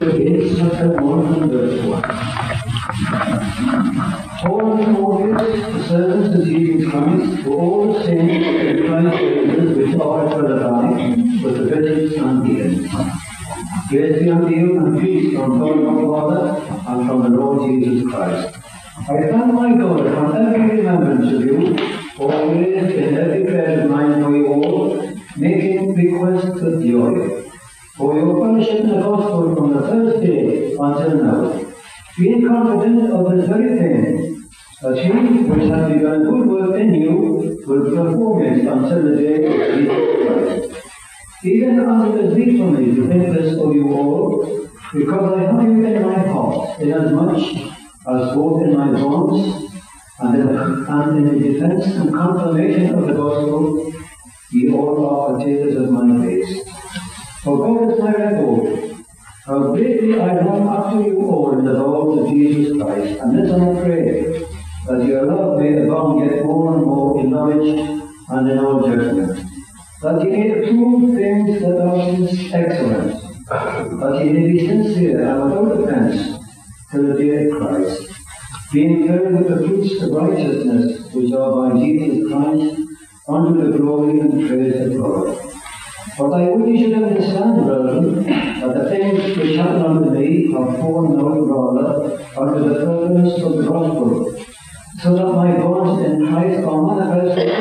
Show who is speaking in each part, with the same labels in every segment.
Speaker 1: Against chapter 1 and verse 1. Paul and Cornelius, the servants of Jesus Christ, were all the same in Christ Jesus, which are at Philippi, with the bishops and deacons. Grace be unto you and peace from God our Father and from the Lord Jesus Christ. I thank my God for every remembrance of you, always in every prayer of mine for you all, making request with joy, for your fellowship in the gospel from the first day until now, being confident of this very thing, that he which has begun good work in you will perform it until the day of Jesus Christ. Even unto it is needful for me to think this of you all, because I have you in my heart, inasmuch as both in my bonds and in the defense and confirmation of the gospel, ye all are partakers of my grace. For God is my record, how greatly I long after you all in the Lord of Jesus Christ, and this I pray, that your love may abound yet more and more in knowledge and in all judgment, that ye may approve things that are excellent, that ye may be sincere and without offence to the day of Christ, being filled with the fruits of righteousness which are by Jesus Christ, unto the glory and praise of God. But I would you should understand, brethren, that the things which happen unto me are fallen out rather unto the furtherance of the gospel, so that my bonds in Christ are manifest in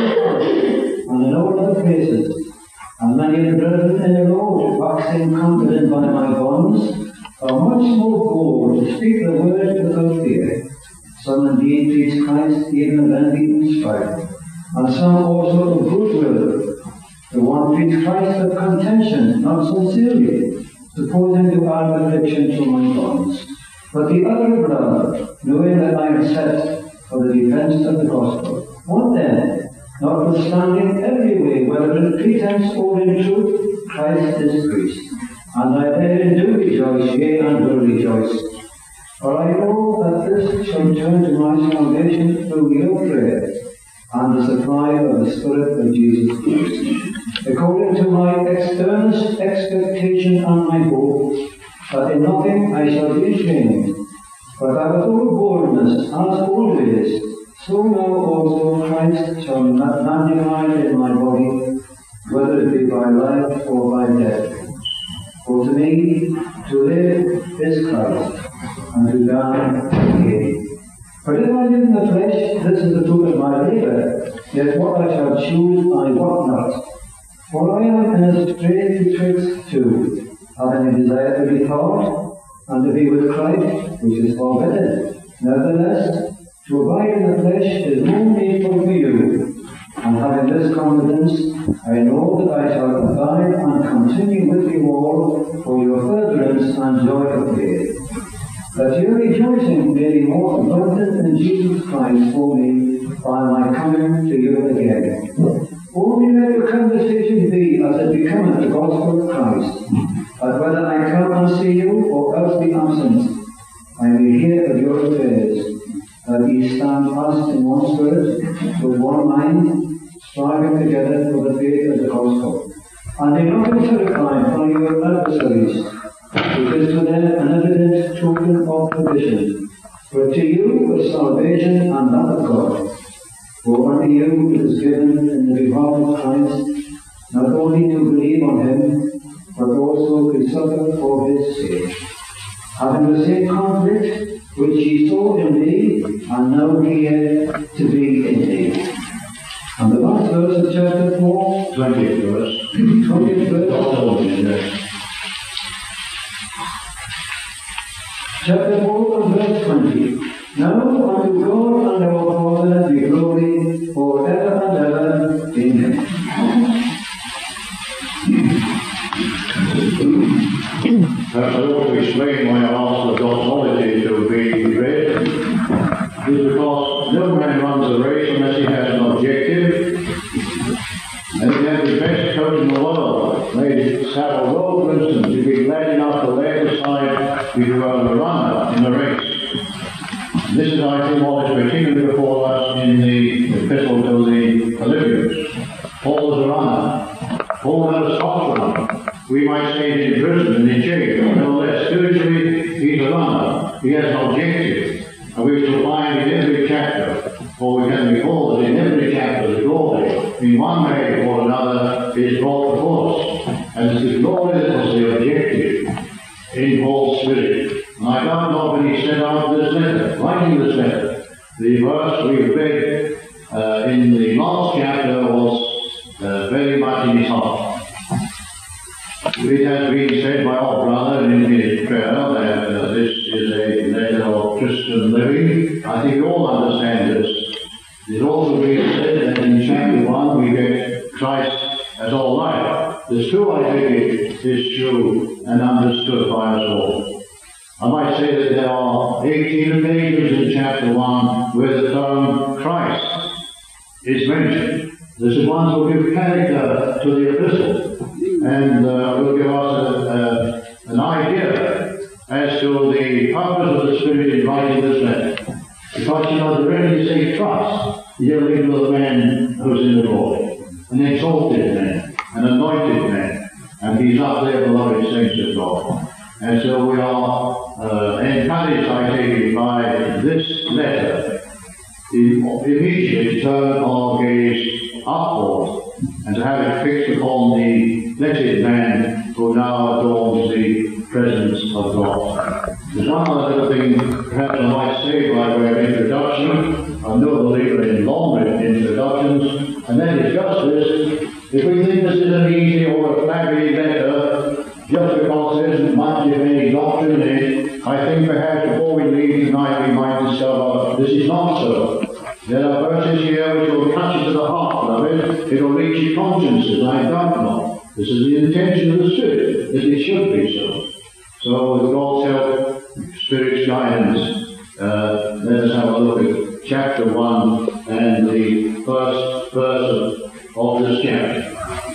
Speaker 1: all and in all other places. And many of the brethren in the Lord, waxing confident by my bonds, are much more bold to speak the word without fear. Some indeed preach Christ even of envy and strife, and some also of goodwill. The one preach Christ of contention, not sincerely, supposing to add affliction to my bonds. But the other brother, knowing that I am set for the defense of the gospel, what then? Notwithstanding every way, whether in pretense or in truth, Christ is preached. And I therein do rejoice, yea, and will rejoice. For I know that this shall turn to my salvation through your prayer and the supply of the Spirit of Jesus Christ, according to my earnest expectation and my hope, that in nothing I shall be ashamed, but that with all boldness, as always, so now also Christ shall magnify in my body, whether it be by life or by death. For to me, to live is Christ, and to die gain. But if I live in the flesh, this is the fruit of my labour, yet what I shall choose I wot not. For I am in a strait betwixt two, having a desire to be taught, and to be with Christ, which is far better. Nevertheless, to abide in the flesh is more needful for you, and having this confidence, I know that I shall abide and continue with you all for your furtherance and joy of faith, that your rejoicing may be more abundant in Jesus Christ for me by my coming to you again. Only let your conversation be as it becometh the gospel of Christ, that whether I come and see you or else be absent, I may hear of your affairs, that ye stand fast in one spirit, with one mind, striving together for the faith of the gospel, and in nothing terrified from your adversaries, which is to them an evident token of provision, but to you is salvation and that of God. For unto you it is given in the behalf of Christ, not only to believe on him, but also to suffer for his sake, having the same conflict which ye saw in me, and now hear to be in me. And the last verse of chapter 4,
Speaker 2: 20th verse.
Speaker 1: 20th verse. Chapter 4 and verse 20. Now unto God and our Father be glory forever and ever. Amen.
Speaker 2: Perhaps I ought to explain why I asked the doxology to be read. It is because no man runs a race unless he has an objective. And if you have the best coach in the world, may have a road, for instance, you'd be glad enough to lay it aside if you are the runner in the race. This is, I think, what is particularly before us in the epistle to the Philippians. Paul was a runner. Paul was a soft runner. We might say it in prison and in jail. Nevertheless, spiritually he has an objective. And we shall find in every chapter, or we can recall that in every chapter, the glory, in one way or another, is brought before us. And it's the glory that was the objective in Paul's spirit. And I don't know when he set out this letter, writing this letter. The verse we read in the last chapter was very much in his heart. It has been said by our brother in his prayer that this is a letter of Christian living. I think we all understand this. It also been said that in chapter 1 we get Christ as all life. This too, I think, is true and understood by us all. I might say that there are 18 occasions in chapter 1 where the term Christ is mentioned. This is one to give character to the epistle and will give us an idea as to the purpose of the Spirit in writing this letter. Because, the really say trust, you're dealing with a man who's in the Lord, an exalted man, an anointed man, and he's up there, beloved saints of God. And so we are encouraged, I think, by this letter to immediately turn our gaze upward and to have it fixed upon the blessed man who now adorns the presence of God. There's one other little thing perhaps I might say by way of introduction. I'm no believer in long introductions, and that is just this. If we think this is an easy or a flabby letter, just because there isn't much of any doctrine in it, I think perhaps before we leave tonight we might discover this is not so. There are verses here which will touch you to the heart of it. It will reach your consciences, I doubt not. This is the intention of the Spirit, that it should be so. So with God's help, Spirit's guidance, let us have a look at chapter 1 and the first verse of this chapter.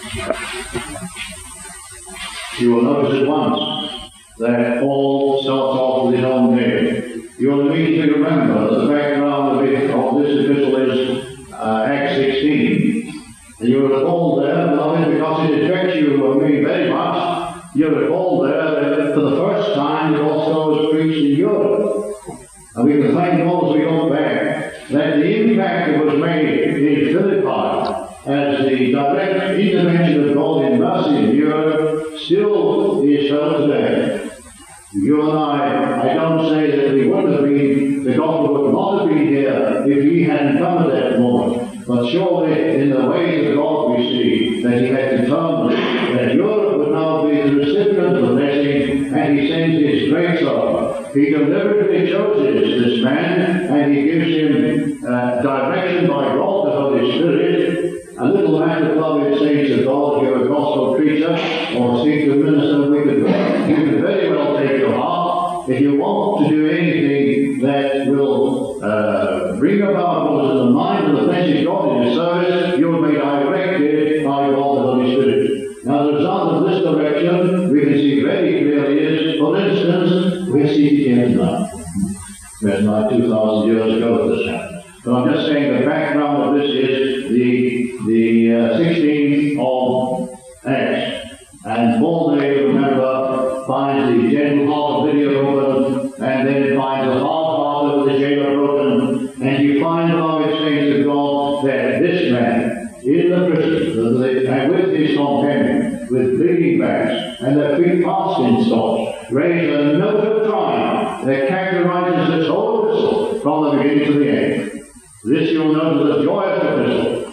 Speaker 2: You will notice at once that Paul starts off with his own name. You will immediately remember that the background of this epistle is Acts 16. And you will recall there, beloved, because it affects you and me very much, you will recall there that for the first time the gospel was preached in Europe. And we can thank God as we look back that the impact that was made in Philippi as the direct intervention of God in mercy in Europe still is felt today. You and I don't say that we would have been, the gospel would not have been here if he hadn't come at that moment. But surely in the ways of God we see that he had determined that Europe would now be the recipient of the blessing, and he sends his grace up. He deliberately chooses this man, and he gives him direction by God, the Holy Spirit. A little matter, beloved saints of God, if you're a gospel preacher or seek to minister wicked God, you can very well take your heart. If you want to do anything that will bring about what is in the mind of the blessed God in your service, you will be directed by God the Holy Spirit. Now the result of this direction we can see very clearly is, for instance, we see it here tonight. That's not 2,000 years ago this happened. But I'm just saying the background of this is the 16th of Acts. And Paul, they remember, finds the gentle heart of Lydia open, and then finds the hard heart of the jailer broken. And you find, beloved saints of God, that this man in the prison, and with his companion, with bleeding backs, and their feet fast in stocks, raise a note of triumph that characterizes this whole epistle from the beginning to the end. This you'll notice the joyous epistle.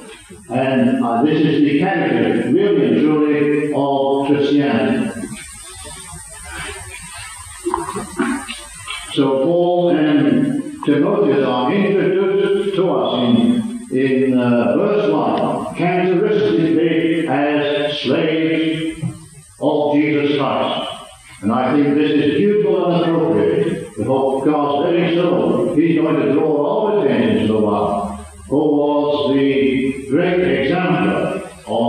Speaker 2: And this is the character, really and truly, of Christianity. So Paul and Timotheus are introduced to us in verse 1, characteristically as slaves of Jesus Christ. And I think this is beautiful and appropriate, because very soon he's going to draw our attention to the one who was the great example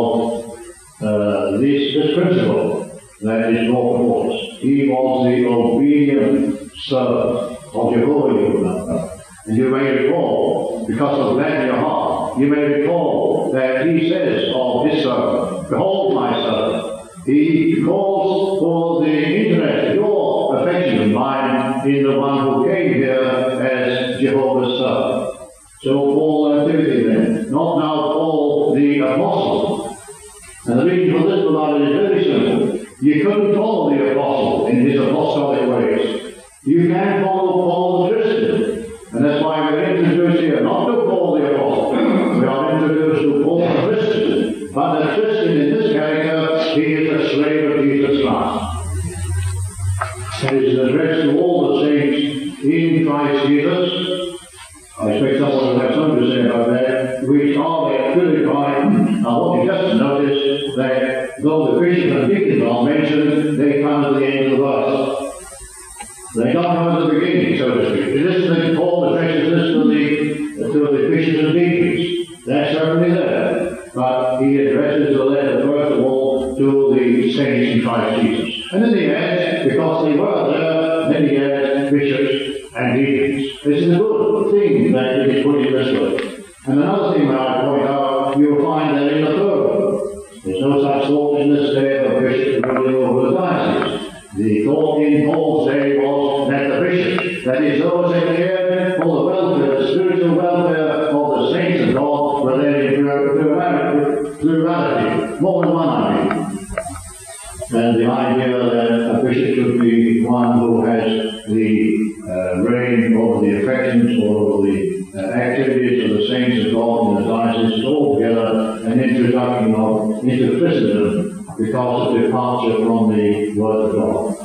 Speaker 2: of this principle that is brought forth. He was the obedient servant of Jehovah, you remember. And you may recall, because of that in your heart, you may recall that he says of his servant, "Behold my servant." He calls for the interest, your affection and mine, in the one who came here as Jehovah's Son. So Paul activity then, not now Paul the Apostle. And the reason for this, beloved, is very simple. You couldn't follow the Apostle in his apostolic ways. You can follow Paul the Christian. And that's why we're introduced here, not to Paul the Apostle. We are introduced to Paul the Christian. But the Christian in this character, he is a slave of Jesus Christ. It is addressed to all the saints in Christ Jesus. I expect someone will have something to say about that, which are purified. I want you just to notice that though the bishops and deacons are mentioned, they come at the end of the verse. They don't come at the beginning, so to speak. Listen to Paul addresses this to the bishops and deacons. That's certainly there. But he addresses the letter, first of all, to the saints in Christ Jesus. And then he adds, because they were there, then he adds bishops and deacons. This is a good thing that it is put in this way. And another thing that I point out, you'll find that in the plural. There's no such thought in this day of bishops ruling over the diocese. The thought in Paul's day was that the bishops, that is those that cared for the welfare, the spiritual welfare of the saints of God, were there in plurality, more than one idea. And the idea that a bishop should be one who has the reign over the affections or over the activities of the saints of God in the diocese is altogether an introduction into Christendom because of departure from the Word of God.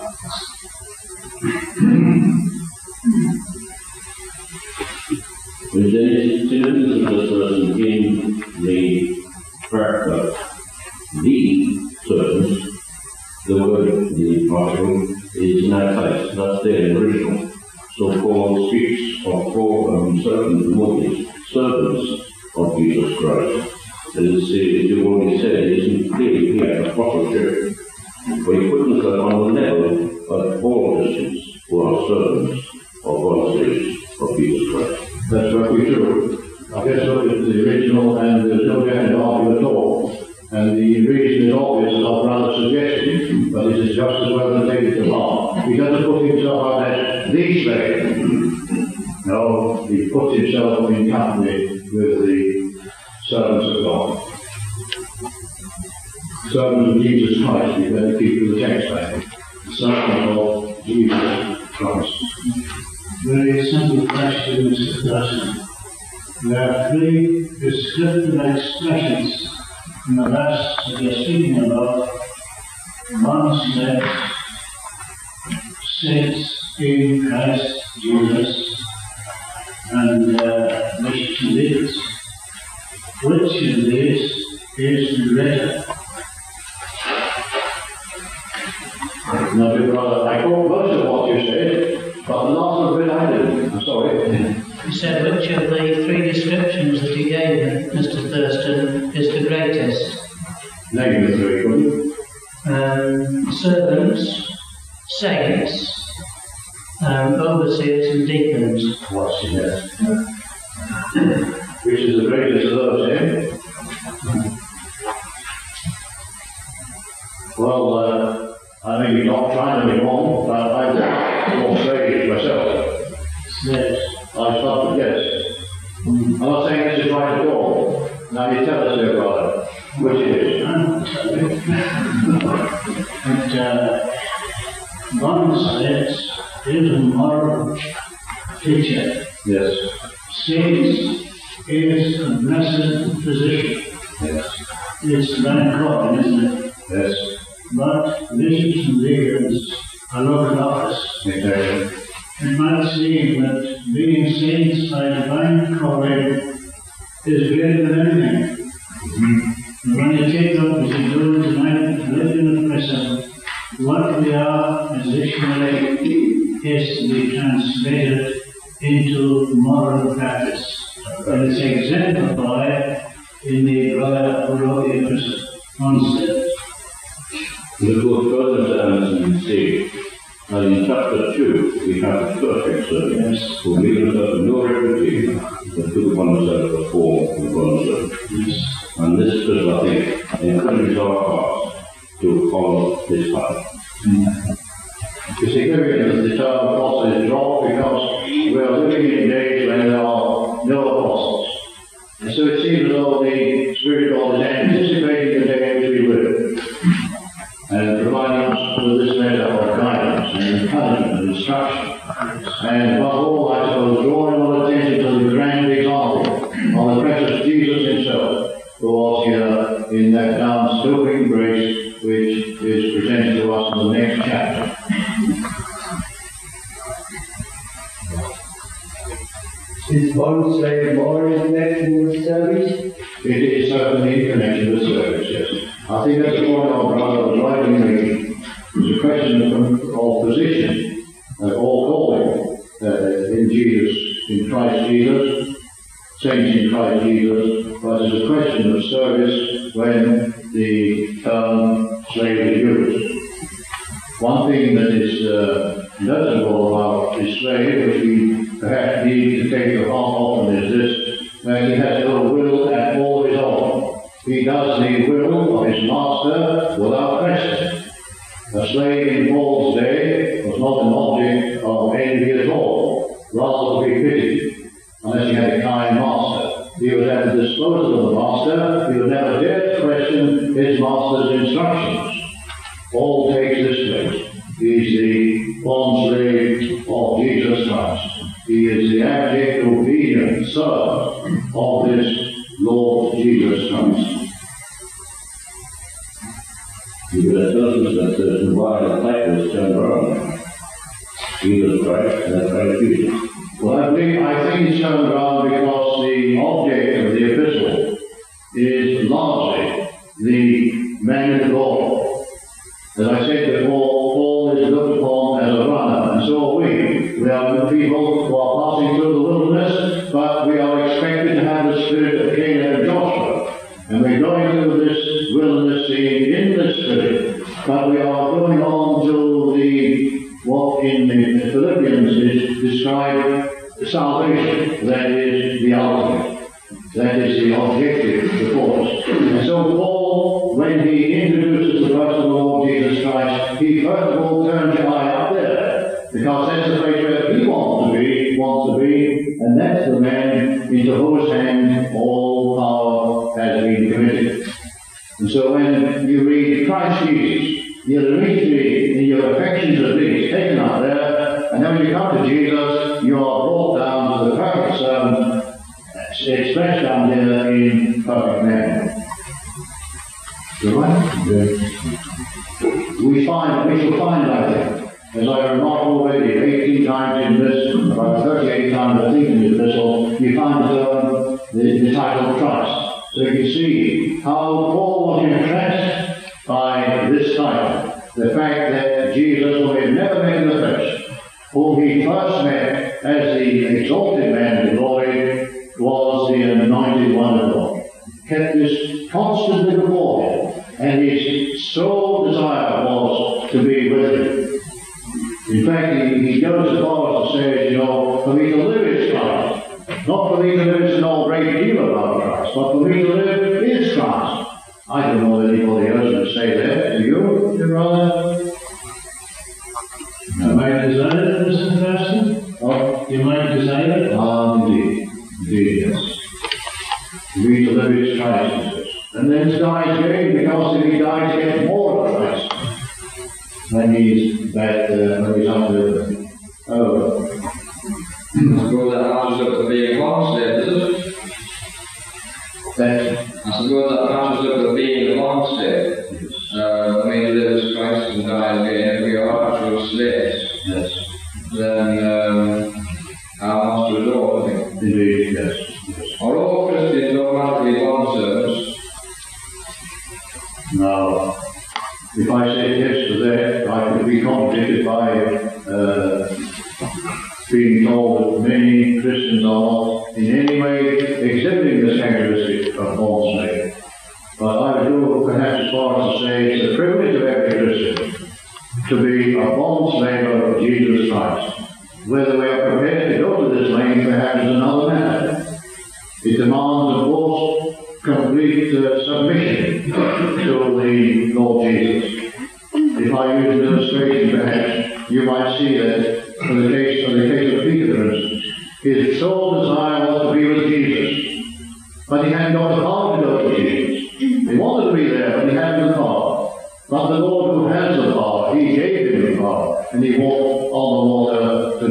Speaker 3: If there is significance of this person in the character, the servants, the word, the particle, is in our place, that's there in the original. So Paul speaks of servants of Jesus Christ. As you already said, it isn't clearly here apostleship, but he put himself on the level of all Christians who are servants or volunteers of Jesus Christ.
Speaker 2: That's very true. I guess look at the original and there's no getting to argue at all. And the reason is obvious, I'd rather suggest it, but it is just as well to take it to heart. He doesn't put himself out as the slave. No, he puts himself in company with the servants of God. Servants of Jesus Christ, we better keep to the text, I think. The servant of Jesus Christ.
Speaker 4: Very simple question, Mr. Thurston. There are three descriptive expressions in the verse that you're speaking about. One says, saints in Christ Jesus, and bishops and deacons. Which of these is greater?
Speaker 2: Now, dear brother, I caught most of what you said, but the last bit I didn't. I'm sorry.
Speaker 5: You said which of the three descriptions that you gave, Mr. Thurston, is the greatest?
Speaker 2: Name the three, could you?
Speaker 5: Servants, saints, overseers and deacons.
Speaker 2: What's yes? Which is the greatest of those, eh? Well, I think you're not trying to be wrong, but I will say it myself.
Speaker 4: Yes.
Speaker 2: I start with yes. I'm not saying this is right at all. Now you tell us there, brother, which it is.
Speaker 4: One says is a moral teacher.
Speaker 2: Yes.
Speaker 4: Saints is a blessed physician.
Speaker 2: Yes.
Speaker 4: It's divine calling, isn't it?
Speaker 2: Yes.
Speaker 4: But bishops and deacons are local office.
Speaker 2: Exactly.
Speaker 4: It might seem that being saints by divine calling is greater than anything. And when you take up, as you do tonight, religion of prison, what we are as Ishmaelite is to be translated into moral practice. And it's exemplified in the brother who wrote the epistle, concept.
Speaker 3: We go further down and see. Now in chapter 2, we have the perfect servant who made himself no reputation, but took upon himself the form of a bondservant. And this is, I think, encourages our hearts to follow this path.
Speaker 2: You see, here the term apostle is management and instruction. And above all, I suppose, drawing our attention to the grand example of the precious Jesus himself, who was here in that down-stooping grace which is presented to us in the next chapter.
Speaker 1: Is bond slave more in connection with service?
Speaker 2: It is certainly in connection with service, yes. I think that's the point our brother was rightly making. It's a question of position, or calling in Jesus, in Christ Jesus, saints in Christ Jesus, but it's a question of service when the term slave is used. One thing that is notable about the slave, which we perhaps need to take to heart often, is this, that he has no will at all his own. He does the will of his master without question. A slave in Paul's day was not an object of envy at all, rather to be pitied, unless he had a kind master. He was at the disposal of the master. He would never dare to question his master's instructions. Paul takes this place. He is the bond slave of Jesus Christ. He is the abject, obedient servant of this Lord Jesus Christ.
Speaker 3: You would have noticed that certain why the title is turned around. Jesus Christ and Christ Jesus.
Speaker 2: Well, I think it's turned around because the object of the epistle is largely the man of God. As I said before, Paul is looked upon as a runner, and so are we. We are people who are passing through the wilderness, but we are expected to have the spirit of Caleb and Joshua. And we're going through this wilderness scene in the spirit, but we are going on to what in the Philippians is described salvation. That is the ultimate. That is the objective before us. And so Paul, when he introduces the person of the Lord Jesus Christ, he first of all turns your eye up there, because that's the place where he wants to be, and that's the man into whose hand all power has been committed. And so when you read Christ Jesus, your imagery and your affections are being taken up there, and then when you come to Jesus, you are brought down to the perfect servant, expressed down here in perfect man. Right? We shall find, I think, as I remarked already, 18 times in this, about 38 times I think in the epistle, you find the title Christ. So you can see how Paul was impressed by this title. The fact that Jesus, whom he had never met in the flesh, whom he first met as the exalted man of glory, was the anointed one of God. Kept this constantly before him, and his sole desire was to be with him. In fact, he goes as far as to say, for me to live is Christ. Not for me to live to know a great deal about Christ, but for me to live is Christ. I don't know that anybody else would say that. Do you, your brother?
Speaker 4: You might desire it, Mr. Thurston?
Speaker 2: Oh,
Speaker 4: You might desire it?
Speaker 2: Indeed, yes. To be to live is Christ, he says. And then to die is gain, because if he dies, he gets more of Christ. When he's up there. Oh.
Speaker 6: I suppose that matches up to being a bond slave, does it? I suppose that matches up to being a bond slave. When we live as Christ and die again, if we are actual slaves,
Speaker 2: Yes.
Speaker 6: then our master is Lord, I think.
Speaker 2: Indeed, yes.
Speaker 6: Are all Christians automatically bond servants?
Speaker 2: Now, if I say yes to that, I could be contradicted by being told that many Christians are not in any way exhibiting this characteristic of bond slave. But I would go perhaps as far as to say it's the privilege of every Christian to be a bond slave of Jesus Christ. Whether we are prepared to go to this lane perhaps is another matter. It demands, of course, complete submission to the Lord Jesus. If I use an illustration, perhaps you might see that in the case of Peter, for instance, his sole desire was to be with Jesus, but he hadn't got the power to go to Jesus. He wanted to be there, but he hadn't the power. But the Lord, who has the power, he gave him the power, and he walked on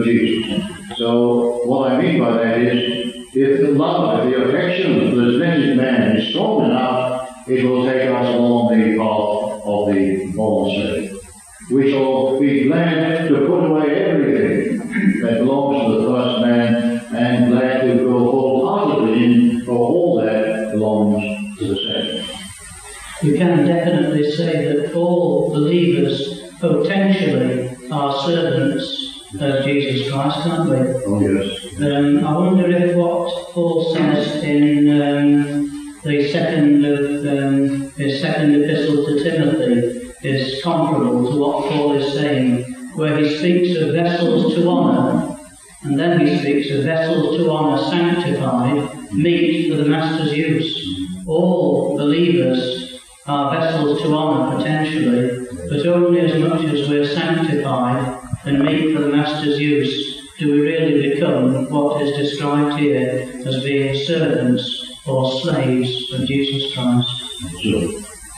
Speaker 2: Jesus. So what I mean by that is, if the love, if the affection for this blessed man is strong enough, it will take us along the path of the monastery. We shall be glad to put away everything that belongs to the first man, and glad to go wholeheartedly in for all that belongs to the second.
Speaker 5: You can definitely say that all believers potentially are servants of Jesus Christ, can't we?
Speaker 2: Oh yes.
Speaker 5: I wonder if what Paul says in the his second epistle to Timothy is comparable to what Paul is saying, where he speaks of vessels to honour, and then he speaks of vessels to honour sanctified, meet for the master's use. All believers are vessels to honour potentially, but only as much as we're sanctified and meet for the master's use do we really become what is described here as being servants or slaves of Jesus Christ.
Speaker 2: Sure.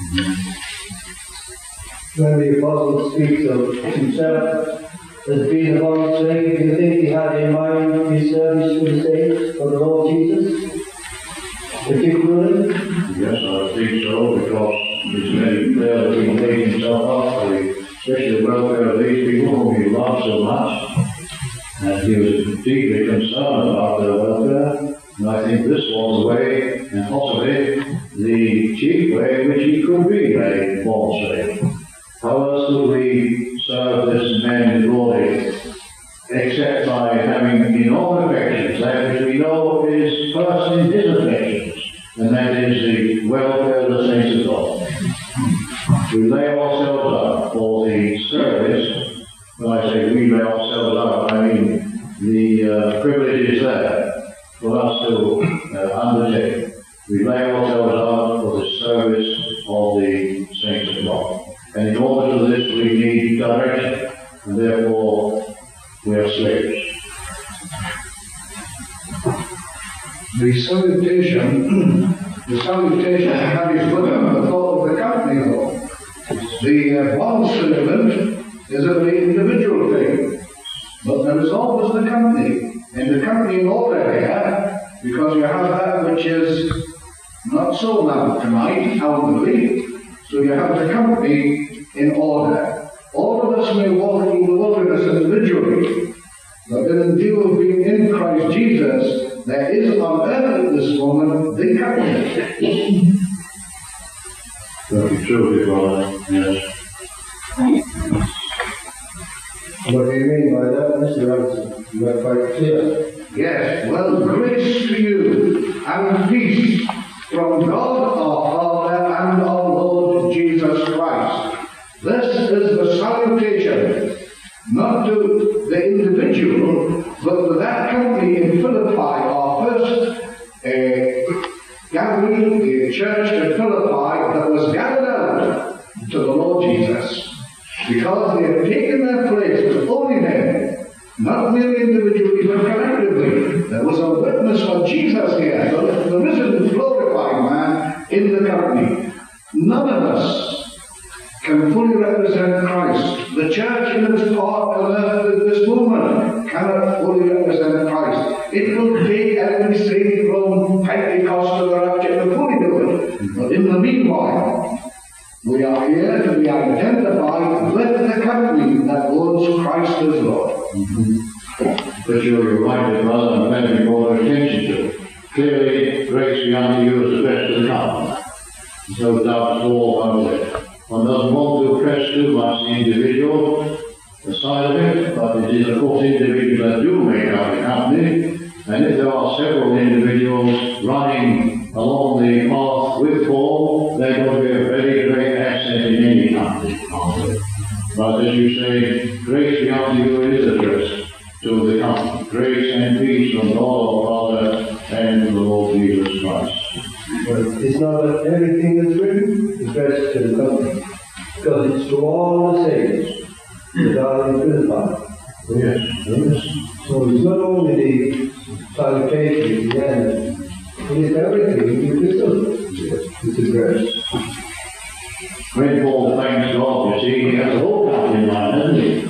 Speaker 1: When the apostle speaks of himself as being a born slave, do you think he had in mind his service to the saints for the Lord Jesus? Particularly?
Speaker 2: Yes, I think so, because it's very clear that he made himself up for especially the welfare of these people whom he loved so much. And he was deeply concerned about their welfare. And I think this was the way, and possibly the chief way in which he could be a born slave. How else would we serve this man in glory, except by having in all affections that which we know is first in his affections, and that is the welfare of the saints of God. We lay ourselves up for the service. When I say we lay ourselves up, I mean the privilege is there for us to undertake. We lay ourselves up for the service of the saints of God. And in order to this we need direction, and therefore we are slaves.
Speaker 7: The salutation carries with him the thought of the company though. The one servant is a very individual thing, but there is always the company. And the company in order here, because you have that which is not so loud tonight, outwardly, so you have the company in order. All of us may walk in the wilderness individually, but in the view of being in Christ Jesus, there is on earth at this moment the company.
Speaker 2: Very true, brother. Yes.
Speaker 1: What do you mean by that, Mr. Anderson? You are quite clear.
Speaker 7: Yes, well, grace to you and peace from God our Father and our Lord Jesus Christ. This is the salutation, not to the individual, but to that company in Philippi, our first gathering, the church in Philippi that was gathered out to the Lord Jesus. Because they have taken their place with only them, not merely individually, but collectively. There was a witness for Jesus here, the risen, glorified man in the company. None of us can fully represent Christ. The church in its part on earth at this moment cannot fully represent Christ. It will take every saint from Pentecost to the rapture to fully do it. But in the meanwhile, we are here to be identified with the company that owns Christ as Lord.
Speaker 2: But you're reminded, brother, I'm glad you brought attention to it. Clearly, grace be unto you as the best of the company. There's no doubt at all about it. One doesn't want to press too much the individual, the side of it, but it is, of course, individuals that do make up the company. And if there are several individuals running along the path with Paul, they're going to be a very great asset in any company. But as you say, grace be unto you is addressed to the company. Grace and peace from God our Father and the Lord Jesus Christ.
Speaker 1: But it's not that everything that's written is addressed to the company, because it's to all the saints that are in Philippi.
Speaker 2: Yes, yes.
Speaker 1: So it's not only the salutation at the end, it's everything in the epistle. It's addressed.
Speaker 2: When Paul thanks God, you see, he has the whole company in mind, doesn't he?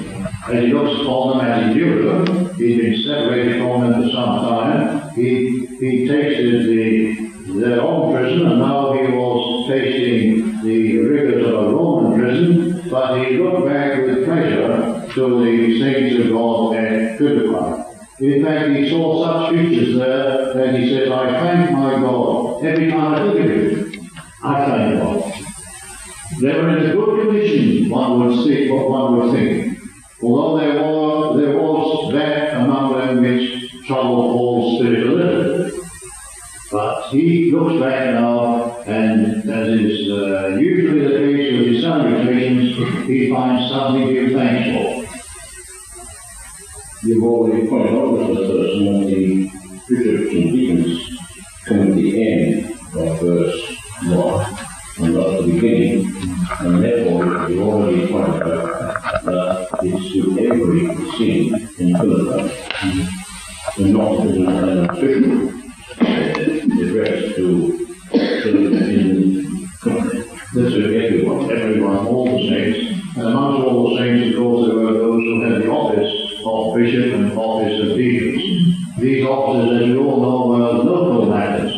Speaker 2: as he looks upon them, as he knew them, he'd been separated from them for some time. He tasted their own prison, and now he was tasting the rigors of a Roman prison, but he looked back with pleasure to the saints of God at Philippi. In fact, he saw such features there that he said, I thank my God every time I look at him. I thank God. They were in a good condition, one would see, what one would think. Although there was that among them which troubled Paul's spirit a little. But he looks back now, and as is usually the case with his salutations, he finds something to give thanks for.
Speaker 3: You've already pointed out that some of the bishops and deacons come at the end of verse 1 and not at the beginning, and therefore you already pointed out that it's to every sin in Philippi, and not as an official address to in company.
Speaker 2: This is everyone, all the saints, and amongst all the saints, of course, there were those who had the office of bishop and office of deacons. These offices, as you all know, were local matters.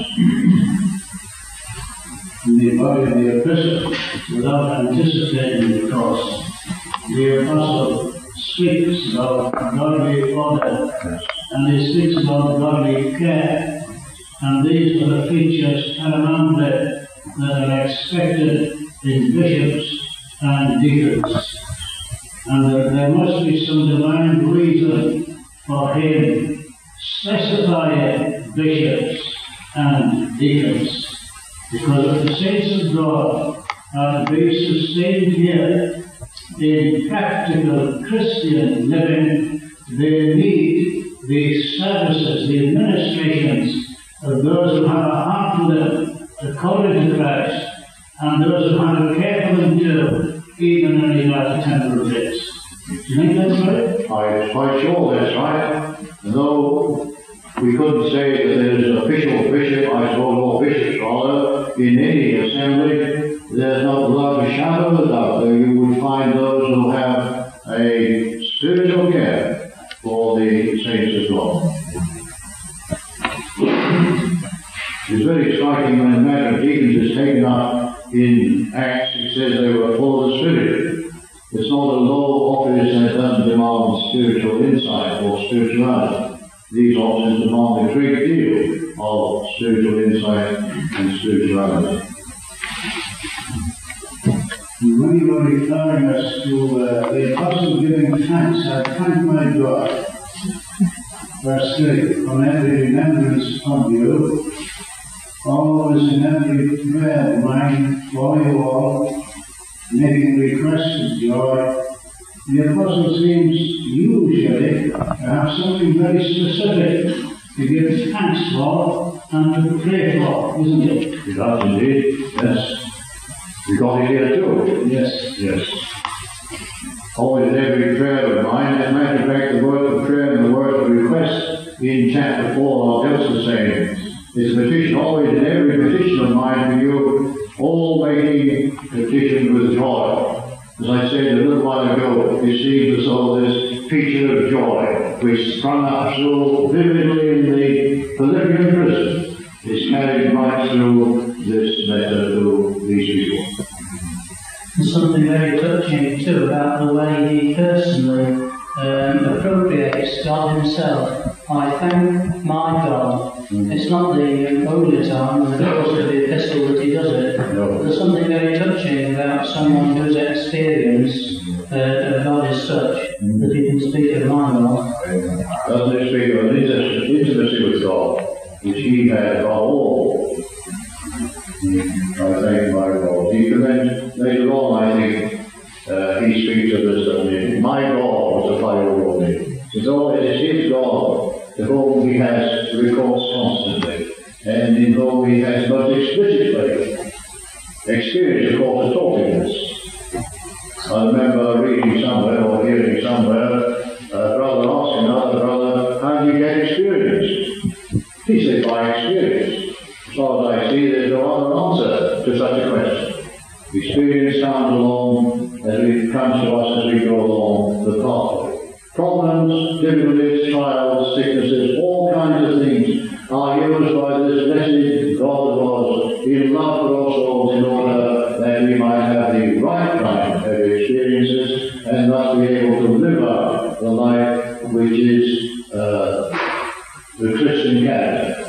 Speaker 4: In the body of the epistle, without anticipating the cost, the apostle speaks about godly order, and he speaks about godly care, and these are the features paramountly that are expected in bishops and deacons. And there must be some divine reason for him specifying bishops and deacons, because if the saints of God are to be sustained here in practical Christian living, they need the services, the administrations of those who have a heart for them, according to Christ, and those who have a care for them too, even in regard to temporal days. Do you think that's right?
Speaker 2: I'm quite sure that's right. Though we couldn't say that there's an official bishop, I suppose, or bishops rather, in any assembly, there's not without a shadow of a doubt that you would find those who have a spiritual care for the saints of God. It's very striking when the matter of deacons is taken up in Acts. It says they were full of the Spirit. It's not a low office that doesn't demand spiritual insight or spirituality. These offices demand a great deal of spiritual insight and spirituality.
Speaker 4: When you were referring us to the apostle giving thanks, I thank my God, verse 3, on every remembrance of you, always in every prayer of mine for you all, making requests of joy. The apostle seems usually to have something very specific to give thanks for and to pray for, isn't it?
Speaker 2: It does indeed, yes. We got it here too.
Speaker 4: Yes.
Speaker 2: Yes. Always in every prayer of mine, as a matter of fact, the word of prayer and the word of request in chapter 4 are just the same. It's a petition, always in every petition of mine for you, all making petition with joy. As I said a little while ago, it seems as though this picture of joy, which sprung up so vividly in the Philippian prison, is carried right through this letter to these people.
Speaker 5: There's something very touching too about the way he personally appropriates God himself. I thank my God. It's not the only time in the course of the epistle that he does it.
Speaker 2: No.
Speaker 5: There's something very touching about someone whose experience of God is such that he can speak of my God.
Speaker 2: Doesn't it speak of an intimacy with God, which he had above all? I thank my God. He commends later on, I think, he speaks of this, that my God was a fire over me. It's always his God to whom he has recourse constantly, and in whom he has most explicitly experienced, of course, the talkingness. I remember reading somewhere or hearing somewhere a brother asking another brother, how do you get experience? He said, by experience. As far as I see, there's no other answer to such a question. Experience comes along as it comes to us as we go along the pathway. difficulties, trials, sicknesses, all kinds of things are used by this blessed God of us in love for our souls in order that we might have the right kind of experiences and thus be able to live out the life which is the Christian character.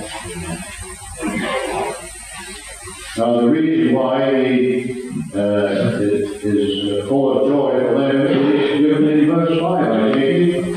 Speaker 2: Now the reason why it is full of joy for them is given in verse 5, I think.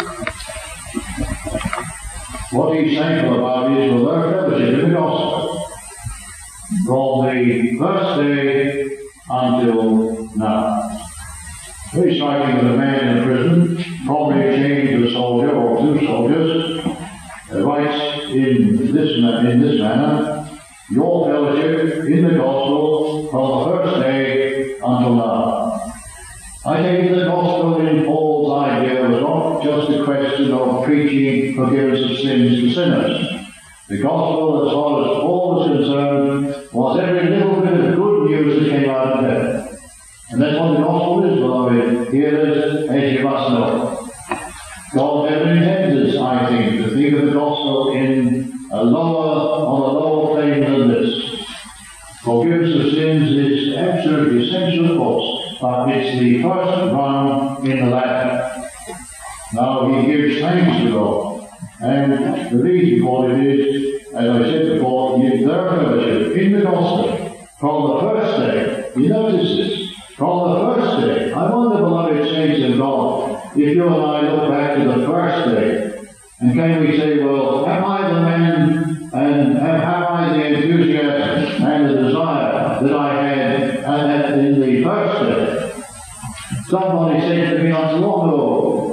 Speaker 2: What he's thankful about is for their fellowship in the gospel from the first day until now. Very striking that a man in prison, probably changed a soldier or two soldiers, writes in this manner, your fellowship in the gospel from the first day until now. I think the gospel in Paul's idea was not just a question of preaching forgiveness of sins to sinners. The gospel, as far as Paul was concerned, was every little bit of good news that came out of heaven. And that's what the gospel is, beloved. Here is, as you must know. God never intended, I think, to think of the gospel on a lower plane than this. Forgiveness of sins is absolutely essential, of course, but it's the first rung in the ladder. Now he gives thanks to God, and the reason for it is, as I said before, their fellowship in the gospel from the first day. You notice this, from the first day. I wonder, beloved saints of God, if you and I look back to the first day, and can we say, well, am I the man and have I the enthusiasm and the desire that I had in the first day? Somebody said to me not long ago,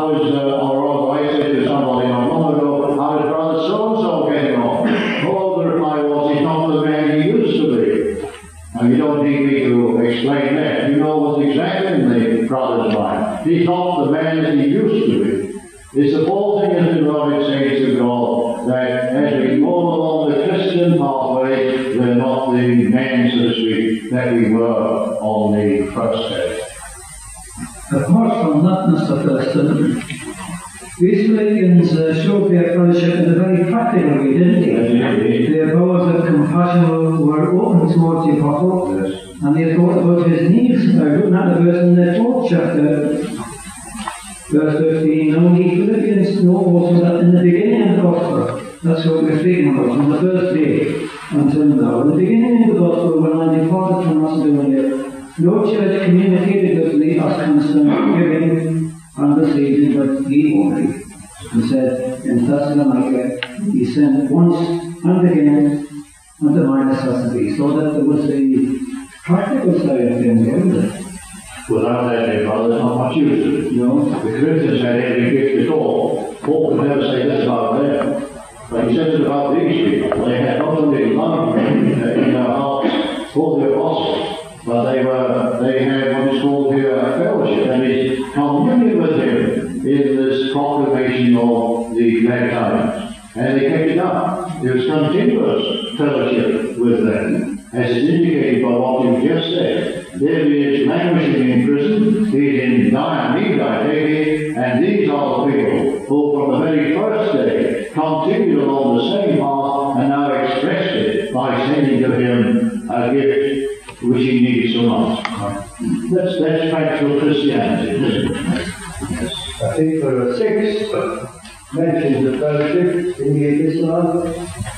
Speaker 2: I said to somebody not long ago, how is Brother so-and-so getting on? Oh, the reply was, he's not the man he used to be. Now, you don't need me to explain that. You know what's exactly in the brother's mind. He's not the man that he used to be. It's the whole thing, as the beloved saints of God, that as we go along the Christian pathway, we're not the man, so to speak, that we were on the first day.
Speaker 1: Apart from that, Mr. Preston, these Philippians showed their fellowship in a very practical way, didn't they? Their bowels of compassion were open towards the apostle, and they thought about his needs. Looking at the verse in the 4th chapter, verse 15, now the Philippians know also that in the beginning of the gospel, that's what we're speaking about, from the first day until now, in the beginning of the gospel, when I departed from Macedonia, no church communicated with me as concerned giving and receiving, but ye only. He said in Thessalonica, he sent once and again unto my necessity, so that there was the practical side of things, wasn't it?
Speaker 2: Without that, dear brother, there's not much use of it.
Speaker 1: No.
Speaker 2: The Corinthians had every gift at all. Paul could never say this about them. But he says it about these people. They had not only love in their hearts for the apostles, but they had what is called here fellowship, that is, communion with him in this proclamation of the glad tidings. And they kept it up. There was continuous fellowship with them, as is indicated by what you just said. There he is languishing in prison, he's in dire need, I take it, and these are the people who from the very first day continued along the same path and now expressed it by sending to him a gift which he needs so much. That's practical Christianity, isn't it?
Speaker 1: Yes. I think there are 6 mentions of fellowship in the epistle.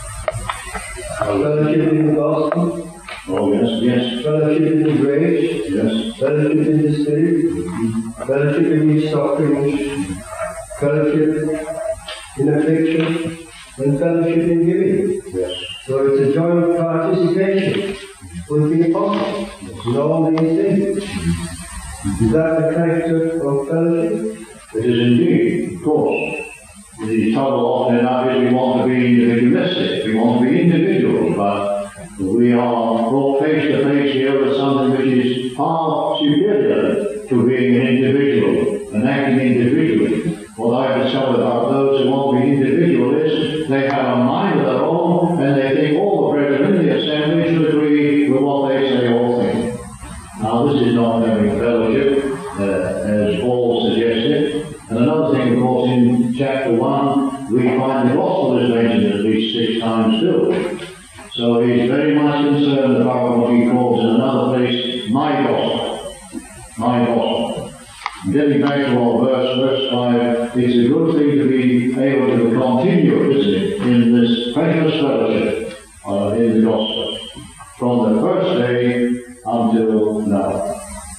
Speaker 1: Fellowship in the gospel.
Speaker 2: Oh, yes.
Speaker 1: Fellowship in the grace.
Speaker 2: Yes.
Speaker 1: Fellowship in the spirit. Fellowship in the sufferings. Fellowship in affliction. And fellowship in giving.
Speaker 2: Yes.
Speaker 1: So it's a joint participation with the apostles in all these things. Is that the character of fellowship?
Speaker 2: It is indeed, of course. The trouble often in our is we want to be individualistic, we want to be individuals, but we are brought face to face here with something which is far superior to being an individual and acting individually. What I've discovered about those who want to be individualists, they have a mind of their own and they think all the brethren in the assembly should agree with what they say or think. Now this is not having fellowship, as Paul suggested. And another thing, of course, in chapter 1, we find the gospel is mentioned at least 6 times too. So he's very much concerned about what he calls in another place, my gospel. My gospel. Getting back to our verse 5, it's a good thing to be able to continue, isn't it, in this precious fellowship in the gospel, from the first day until now.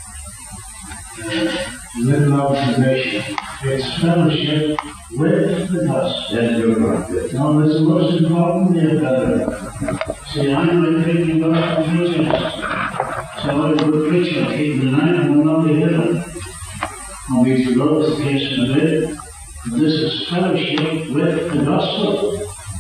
Speaker 4: Little observation. It's fellowship with the gospel.
Speaker 2: Yes, you're right.
Speaker 4: Now, that's the most important thing, brother. See, I'm a preaching gospel preacher. So I'm a good preacher. Keep the night and will not be hidden. And we should go to the case of it. This is fellowship with the gospel.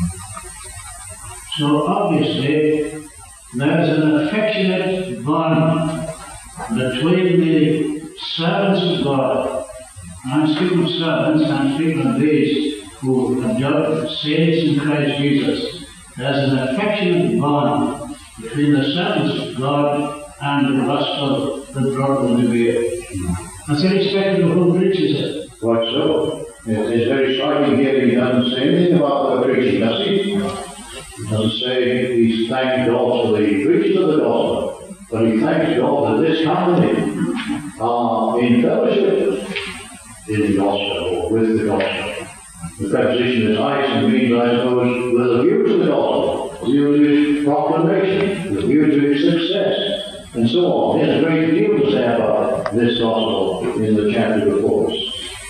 Speaker 4: So obviously, there's an affectionate bond between the servants of God. I'm speaking of servants, I'm speaking of these who adopt saints in Christ Jesus. There's an affectionate bond between the servants of God and the gospel that brought them to bear. That's irrespective of who preaches it.
Speaker 2: Quite so. It's very striking here, he doesn't say anything about the preaching, does he? He doesn't say he's thanked God for the preaching of the gospel, but he thanks God that this company are in fellowship in the gospel, or with the gospel. The preposition is and means, I suppose, with a view to the gospel, with a view to its proclamation, with a view to its success, and so on. There's a great deal to say about this gospel in the chapter before us.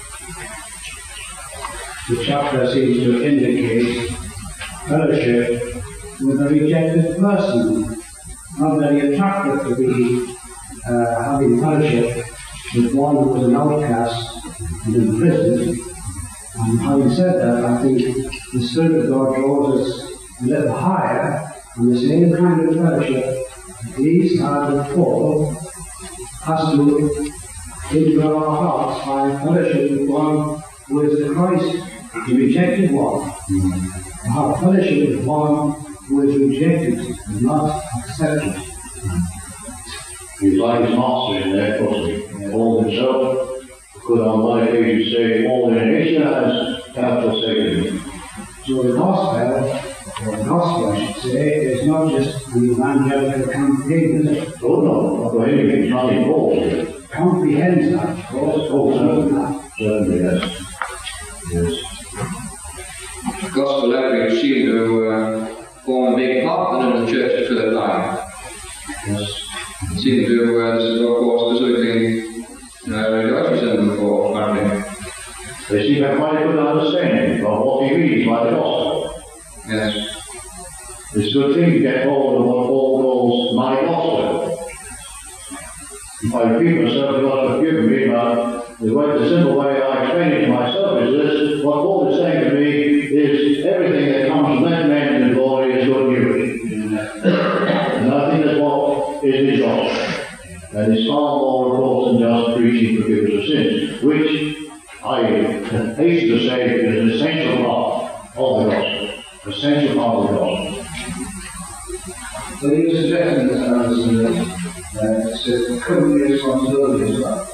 Speaker 1: The chapter seems to indicate fellowship with a rejected person. Not very attractive to be having fellowship with one who was an outcast and in prison. And having said that, I think the Spirit of God draws us a little higher, and the same kind of fellowship these had with Paul has to indwell our hearts by fellowship with one who is the Christ, the rejected one. To have fellowship with one who is rejected and not accepted.
Speaker 2: He's like his master in there, wasn't he? Paul himself could on one occasion say, all in Asia has capital Satan.
Speaker 1: So the gospel, I should say, is not just an evangelical campaign, is it?
Speaker 2: Oh no, not by any means, not in Paul.
Speaker 1: Comprehends that, of course.
Speaker 2: Oh, certainly, yes.
Speaker 6: The gospel letters seem to form a big part of the church at Philippi.
Speaker 2: Yes.
Speaker 6: Seem to, this is of course specifically rejoices in them for, apparently.
Speaker 2: They seem to have quite a good understanding of what he means by the gospel.
Speaker 6: Yes.
Speaker 2: It's a good thing to get hold of what Paul calls my gospel. If I repeat myself, you ought to forgive me, but the simple way I explain it to myself is this: what Paul is saying to me is everything that comes from that man in glory is good news. And I think that's what is his gospel. And it's far more, of course, than just preaching forgiveness of sins, which I hasten to say is an essential part of the gospel. Essential part of the gospel.
Speaker 1: So you're suggesting that it's a company responsibility as well?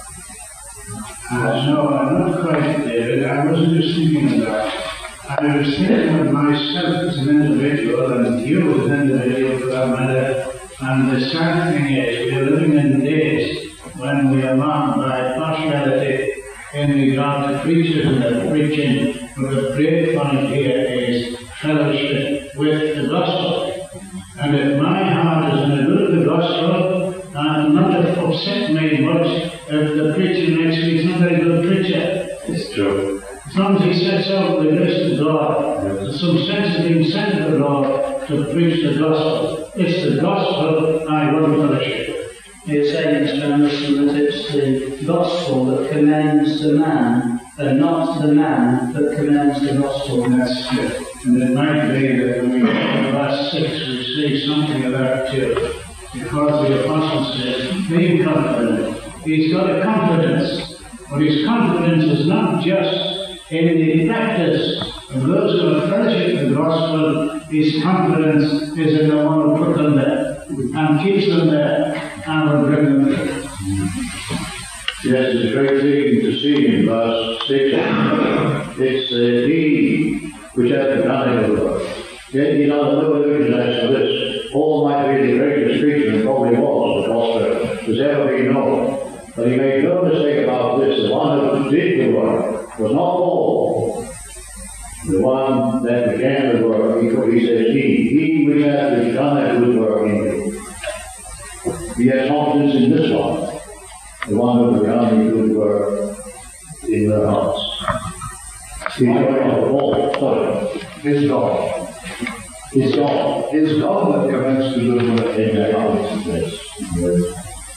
Speaker 4: No, I'm not quite there. I wasn't just thinking of that. I was thinking of myself as an individual and you as an individual for that matter. And the sad thing is, we are living in days when we are marked by partiality in regard to preachers and their preaching, but the great point here is fellowship with the gospel. And if my heart is in the good of the gospel, and not to upset me much if the preacher next week is not a very good preacher.
Speaker 2: It's true.
Speaker 4: As long as he sets out the grace of God, there's some sense of being sent of the Lord to preach the gospel. It's the gospel I want fellowship.
Speaker 5: You're saying, Mr. Anderson, that it's the gospel that commends the man, and not the man that commends the gospel.
Speaker 4: And that's it. And it might be that when we get to verse 6, we see something of that too. Because the apostle says, be confident. He's got a confidence, but his confidence is not just in the practice of those who have fellowship with the gospel. His confidence is in the one who put them there, and keeps them there, and will bring them through.
Speaker 2: Yes, it's a great thing to see in verse 6. It's he which hath begun a good work. Yet he does no illusion as to this. Paul might be the greatest preacher, and probably was, the gospel has ever been known. But he made no mistake about this. The one who did the work was not Paul. The one that began the work, he says, he which hath begun a good work in you. He has confidence in this one, the one who began a good work in their hearts. He's going to Paul, sorry.
Speaker 7: His God.
Speaker 2: His God.
Speaker 7: His God that commenced to do the work
Speaker 2: In their hearts, yes.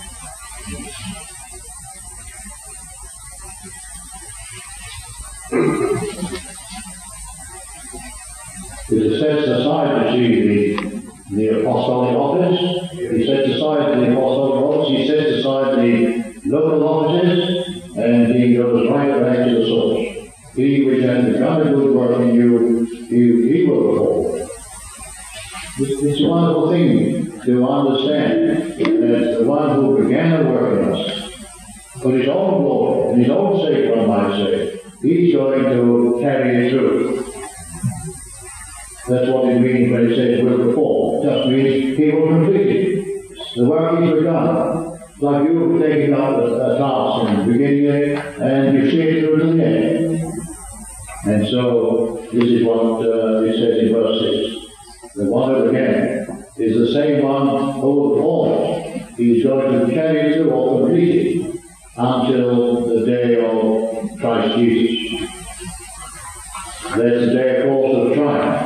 Speaker 2: It sets aside, you see, the apostolic office. He sets aside the apostolic office. He sets aside the local offices, and he goes right back to the source. He which has begun a good work in you, he will perform. It's a wonderful thing to understand that the one who began the work in us, for his own glory and his own sake, one might say, he's going to carry it through. That's what it means when it says will perform. It just means he will complete it. The work he's begun. Like you taking up a task in the beginning and you see it through to the end. And so this is what it says in verse 6. The one who began is the same one who will perform. He's going to carry it through or complete it until the day of Christ Jesus. That's the day, of course, of triumph.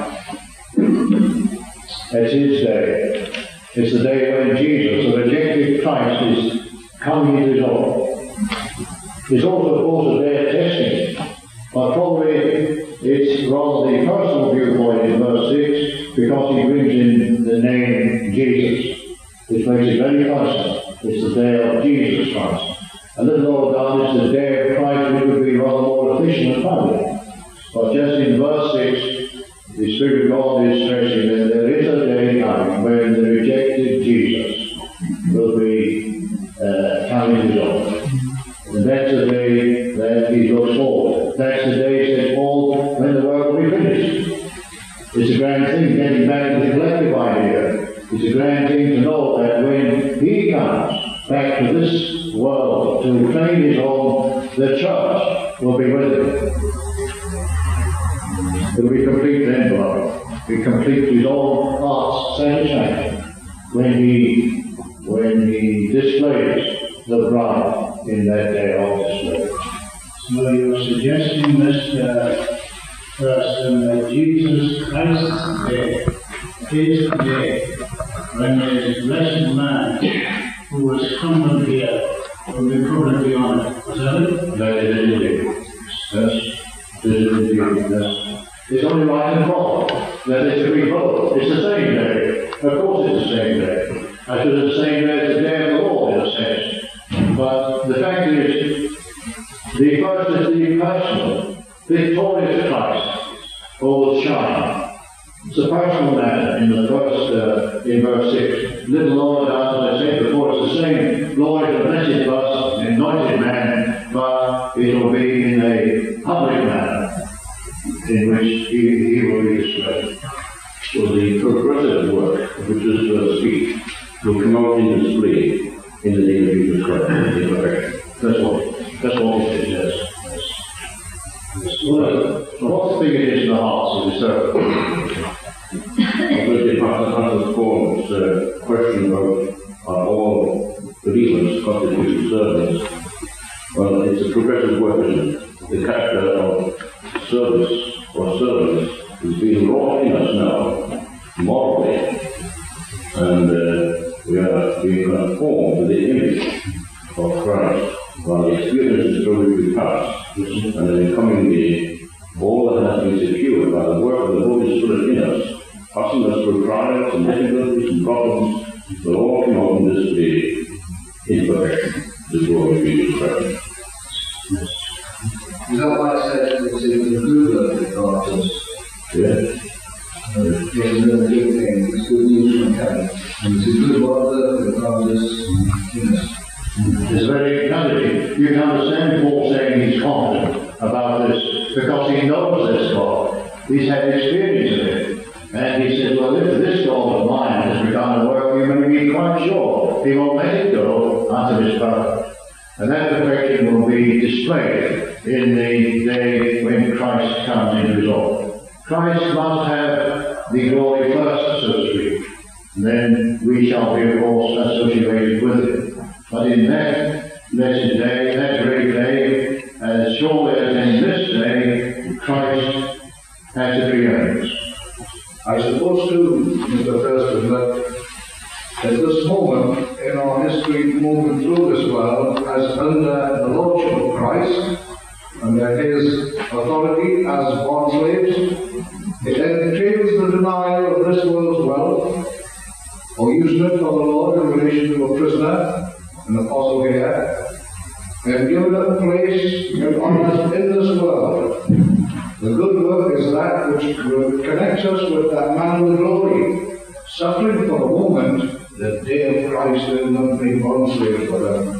Speaker 2: It's his day. It's the day when Jesus, the rejected Christ, is coming into his own. It's also, of course, a day of testing. But probably it's rather the personal viewpoint in verse 6, because he brings in the name Jesus, which makes it very personal. It's the day of Jesus Christ. A little lower down, it's the day of Christ, which would be rather more official and public. But just in verse 6, the Spirit of God is stressing that there is a day coming when the rejected Jesus will be coming to his own. And that's the day that he looks forward. That's the day, said Paul, when the work will be finished. It's a grand thing, getting back to the collective idea. It's a grand thing to know that when he comes back to this world to claim his own, the church will be with him. It will be complete then, beloved. Be complete to his own heart's satisfaction when he displays the bride in that day of display.
Speaker 4: So you're suggesting this person that Jesus Christ's day, his day, when this blessed man who was humbled here will be probably honoured. Was that it?
Speaker 2: That is indeed. Yes. It is indeed. Yes. It's only right and wrong that it should be both. It's the same day. Of course it's the same day. I should have the same day as the day of the Lord, in a sense. But the fact is, the first is the personal, victorious Christ who will shine. It's a personal matter in the first, in verse 6. Little lower down, as I said before, it's the same glory to the blessed person, anointed man, but it will be in a public manner in which he will be displayed.
Speaker 3: So the progressive work, which is the speech, will come out in display in the name of Jesus Christ, in perfection.
Speaker 2: That's what it is, yes. Well, what thing it is in the hearts of the servant?
Speaker 3: Obviously, Pastor Paul's question about are all believers constituted servants. Well, it's a progressive work, isn't it? The character of service or servants is being wrought in us now, morally, and we are being conformed to the image of Christ. While the experience is through which we pass, and in the coming day, all that has been secured by the work of the Holy Spirit in us, passing us through trials and difficulties and problems, will all come out in this day in perfection, the glory of Jesus Christ.
Speaker 8: Is that why it says it's in the good work that God does?
Speaker 3: Yeah.
Speaker 8: It's a good thing, it's good news from heaven. And it's a good work that God does in us.
Speaker 2: It's very encouraging. You God. He's had experience of it. And he said, well, if this God of mine has begun to work, you may be quite sure he won't let it go until it's perfect. And that perfection will be displayed in the day when Christ comes into his own. Christ must have the glory first, so to speak. And then we shall be, of course, associated with him. But in that blessed day, that great day, as surely as in this day, Christ has the preeminence.
Speaker 7: I suppose too, Mr. Thurston, that at this moment in our history moving through this world, as under the Lordship of Christ, under his authority as bond slaves, it entails the denial of this world's wealth, or using it for the Lord in relation to a prisoner, an apostle here, and given a place and honor in this world. The good work is that which connects us with that man of the glory, suffering for a moment the day of Christ and not being bond slave for them.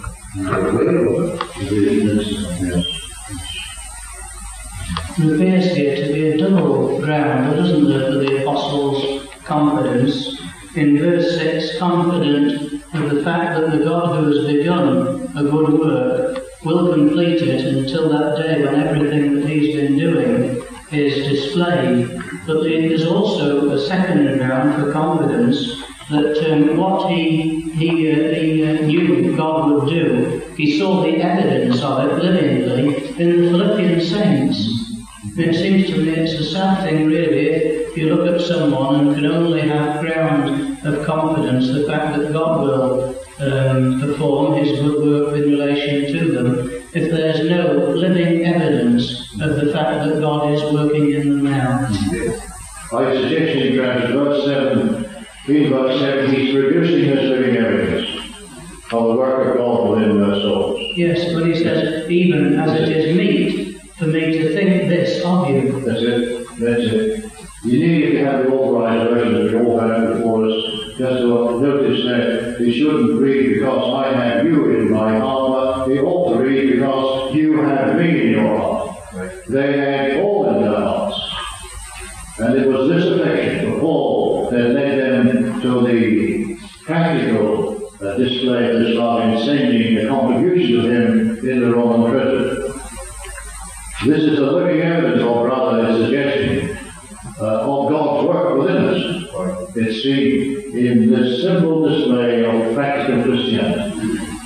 Speaker 5: It appears here to be a double ground, doesn't it, for the apostles' confidence. In verse 6, confident of the fact that the God who has begun a good work will complete it until that day when everything that he's been doing is displayed. But there's also a second ground for confidence that what he knew God would do, he saw the evidence of it livingly in the Philippian saints. It seems to me it's a sad thing, really, if you look at someone and can only have ground of confidence, the fact that God will perform his good work in relation to them, if there's no living evidence of the fact that God is working in them now.
Speaker 2: I suggest in verse 7, in verse 7, he's producing this living evidence of the work of God within their souls.
Speaker 5: Yes, but he says, even as it is meet for me to think this of you.
Speaker 2: That's it. That's it. You need to have the authorized version that we all have before us, just to notice that it shouldn't read because I have you in my heart, but it ought to read because you have me in your heart. Right. They had Paul in their hearts. And it was this affection for Paul that led them to the practical display of this love in sending a contribution of him in the Roman prison. This is the living evidence, or rather a suggestion, of God's work within us. It's seen in this simple display of practical Christianity.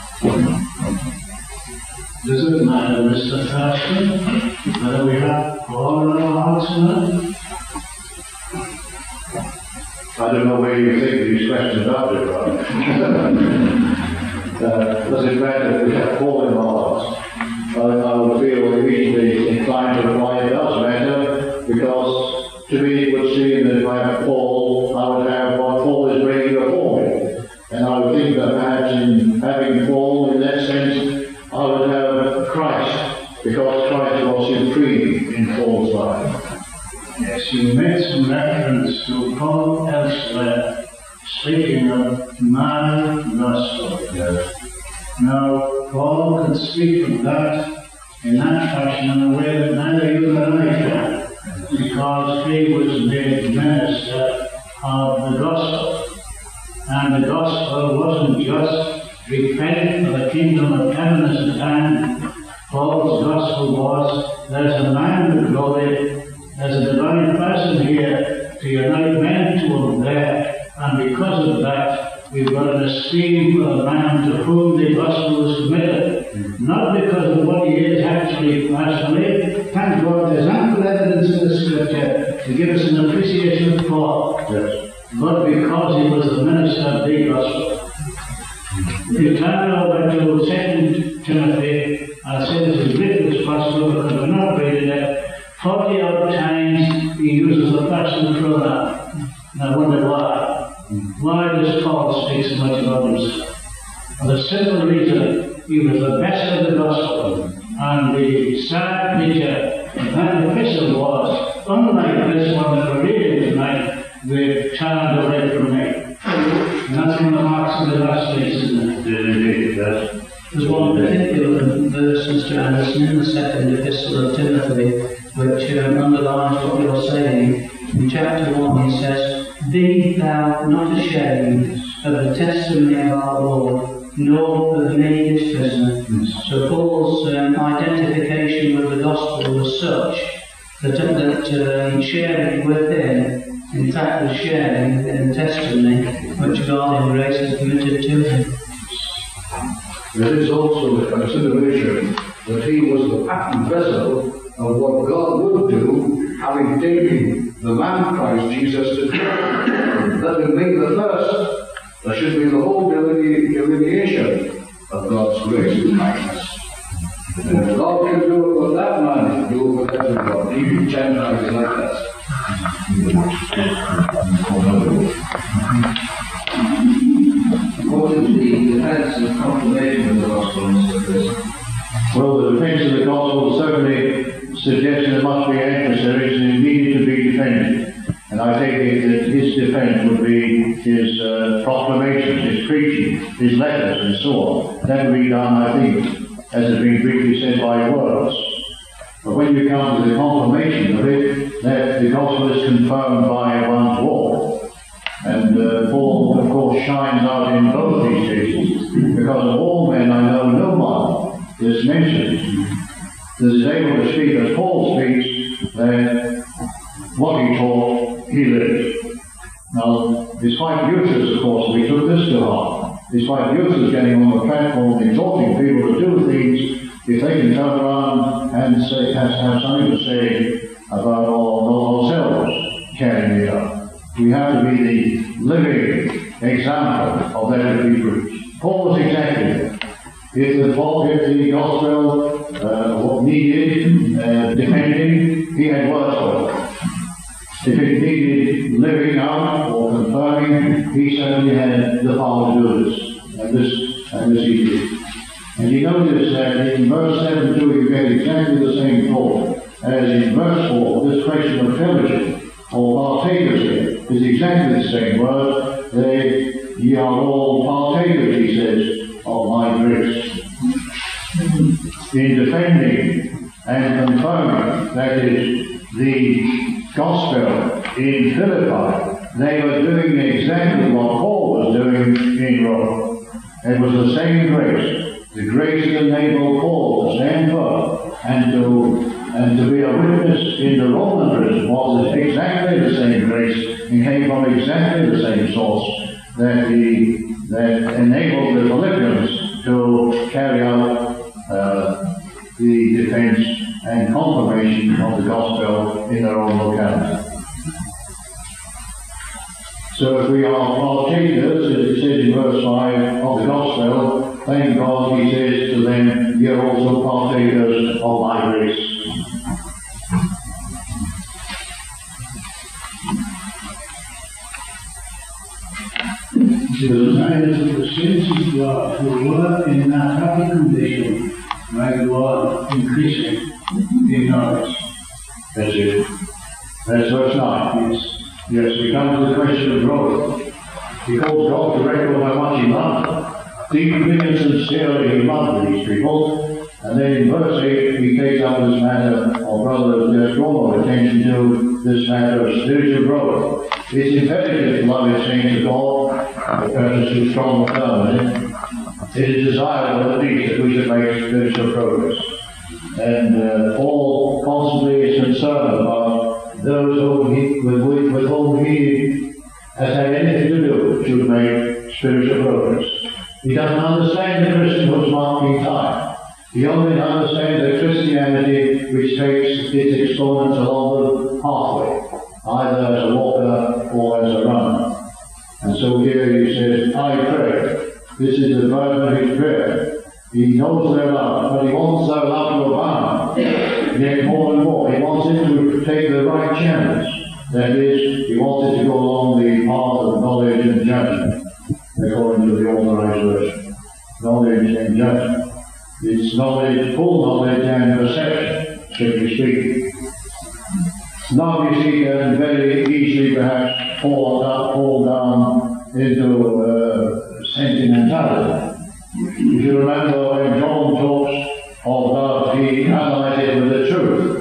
Speaker 4: Does it matter, Mr. Thurston, whether we have Paul in our hearts now?
Speaker 2: I don't know where you think these questions are, right? Does it matter if we have Paul in our hearts? I would feel immediately inclined to reply it does matter, because to me it would seem that if I have Paul, I would have what Paul is bringing before me. And I would think that perhaps in having Paul in that sense, I would have Christ, because Christ was supreme in Paul's life.
Speaker 4: Yes, you made some reference to Paul elsewhere, speaking of my gospel.
Speaker 2: Yes.
Speaker 4: Now, Paul could speak of that in that fashion in a way that neither you nor I can, because he was made minister of the gospel. And the gospel wasn't just repent for the kingdom of heaven is at hand. Paul's gospel was, there's a man of glory, there's a divine person here to unite men to him there, and because of that, we've got an esteem for the man to whom the gospel is committed. Not because of what he is actually personally. Thank God there's ample evidence in the scripture to give us an appreciation of Paul.
Speaker 2: Yes.
Speaker 4: But because he was the minister of the gospel. If you turn over to 2 Timothy, I'll say this as briefly as possible because we're not reading it. 40 odd times he uses the personal pronoun. And I wonder why. Why does Paul speak so much about himself? For the simple reason he was the best of the gospel. And the sad feature of that epistle was, unlike this one that we're reading tonight, we've turned away from me. And that's one of the marks of the last days, isn't it?
Speaker 2: Indeed, yes.
Speaker 5: There's one particular verse, Mr. Anderson, in the second epistle of Timothy, which which underlines what you're saying. In chapter 1 he says, "Be thou not ashamed of the testimony of our Lord, nor of me his prisoner." So Paul's identification with the gospel was such that sharing with him, in fact, was sharing in the testimony which God in grace has committed to him.
Speaker 7: There is also the consideration that he was the pattern vessel of what God would do, having taken the man Christ Jesus to glory. That would be the first. There should be the whole delineation of God's grace and kindness. And if God can do it with that man, he can do it with everybody, even Gentiles like that.
Speaker 8: What is the defense and confirmation of the gospel, Mr. Chris?
Speaker 2: Well, the defense of the gospel certainly suggests there must be adversaries and it needed to be defended. And I take it that his defense would be his proclamations, his preaching, his letters and so on. That would be done, I think, as has been briefly said, by words. But when you come to the confirmation of it, that the gospel is confirmed by one's walk. And Paul, of course, shines out in both these cases, because of all men I know no one is mentioned that is able to speak as Paul speaks, that what he taught, he lived. Now, despite Eutychus, of course, we took this to heart. Despite Eutychus getting on the platform, exhorting people to do things, if they can turn around and say, have something to say about ourselves carrying it out. We have to be the living example of that which we preach. Paul was exactly that. If the gospel needed defending, he had words for it. If it needed living out or confirming, he certainly had the power to do this. And this he did. And you notice that in verse 7 too, you get exactly the same thought as in verse 4. This question of fellowship or partakers here is exactly the same word. Ye are all partakers, he says, of my grace. In defending and confirming, that is, the gospel in Philippi, they were doing exactly what Paul was doing in Rome. It was the same grace. The grace that enabled Paul to stand firm and to be a witness in the Roman prison was exactly the same grace and came from exactly the same source that enabled the Philippians to carry out the defense and confirmation of the gospel in their own locality. So if we are partakers, as it says in verse 5, of the gospel, thank God, he says to them, ye are also partakers of my grace.
Speaker 4: The desires of the saints of God who were in that happy condition by God increasing in knowledge.
Speaker 2: That's it. That's verse 9.
Speaker 4: Yes.
Speaker 2: Yes, we come to the question of growth. He calls God to record how much he loved. Deeply and sincerely he loved these people. And then in verse 8 he takes up this matter, or rather there's drawn our attention to this matter of spiritual growth. It's imperative, beloved saints of God, the purpose is strong and firm. It is desirable at least that we should make spiritual progress. And Paul constantly is concerned about those with whom he has had anything to do should make spiritual progress. He doesn't understand the Christian who's marking time. He only understands the Christianity which takes its exponents along the pathway, either as a walker or as a runner. And so here he says, I pray. This is the burden of his prayer. He knows their love, but he wants their love to abound. Yet more and more, he wants it to take the right channels. That is, he wants it to go along the path of knowledge and judgment, according to the Authorized Version. Knowledge and judgment. It's knowledge, full knowledge and perception, strictly speaking. Now you see can very easily perhaps fall down into sentimentality. If you remember when John talks of love, he analyzes it with the truth.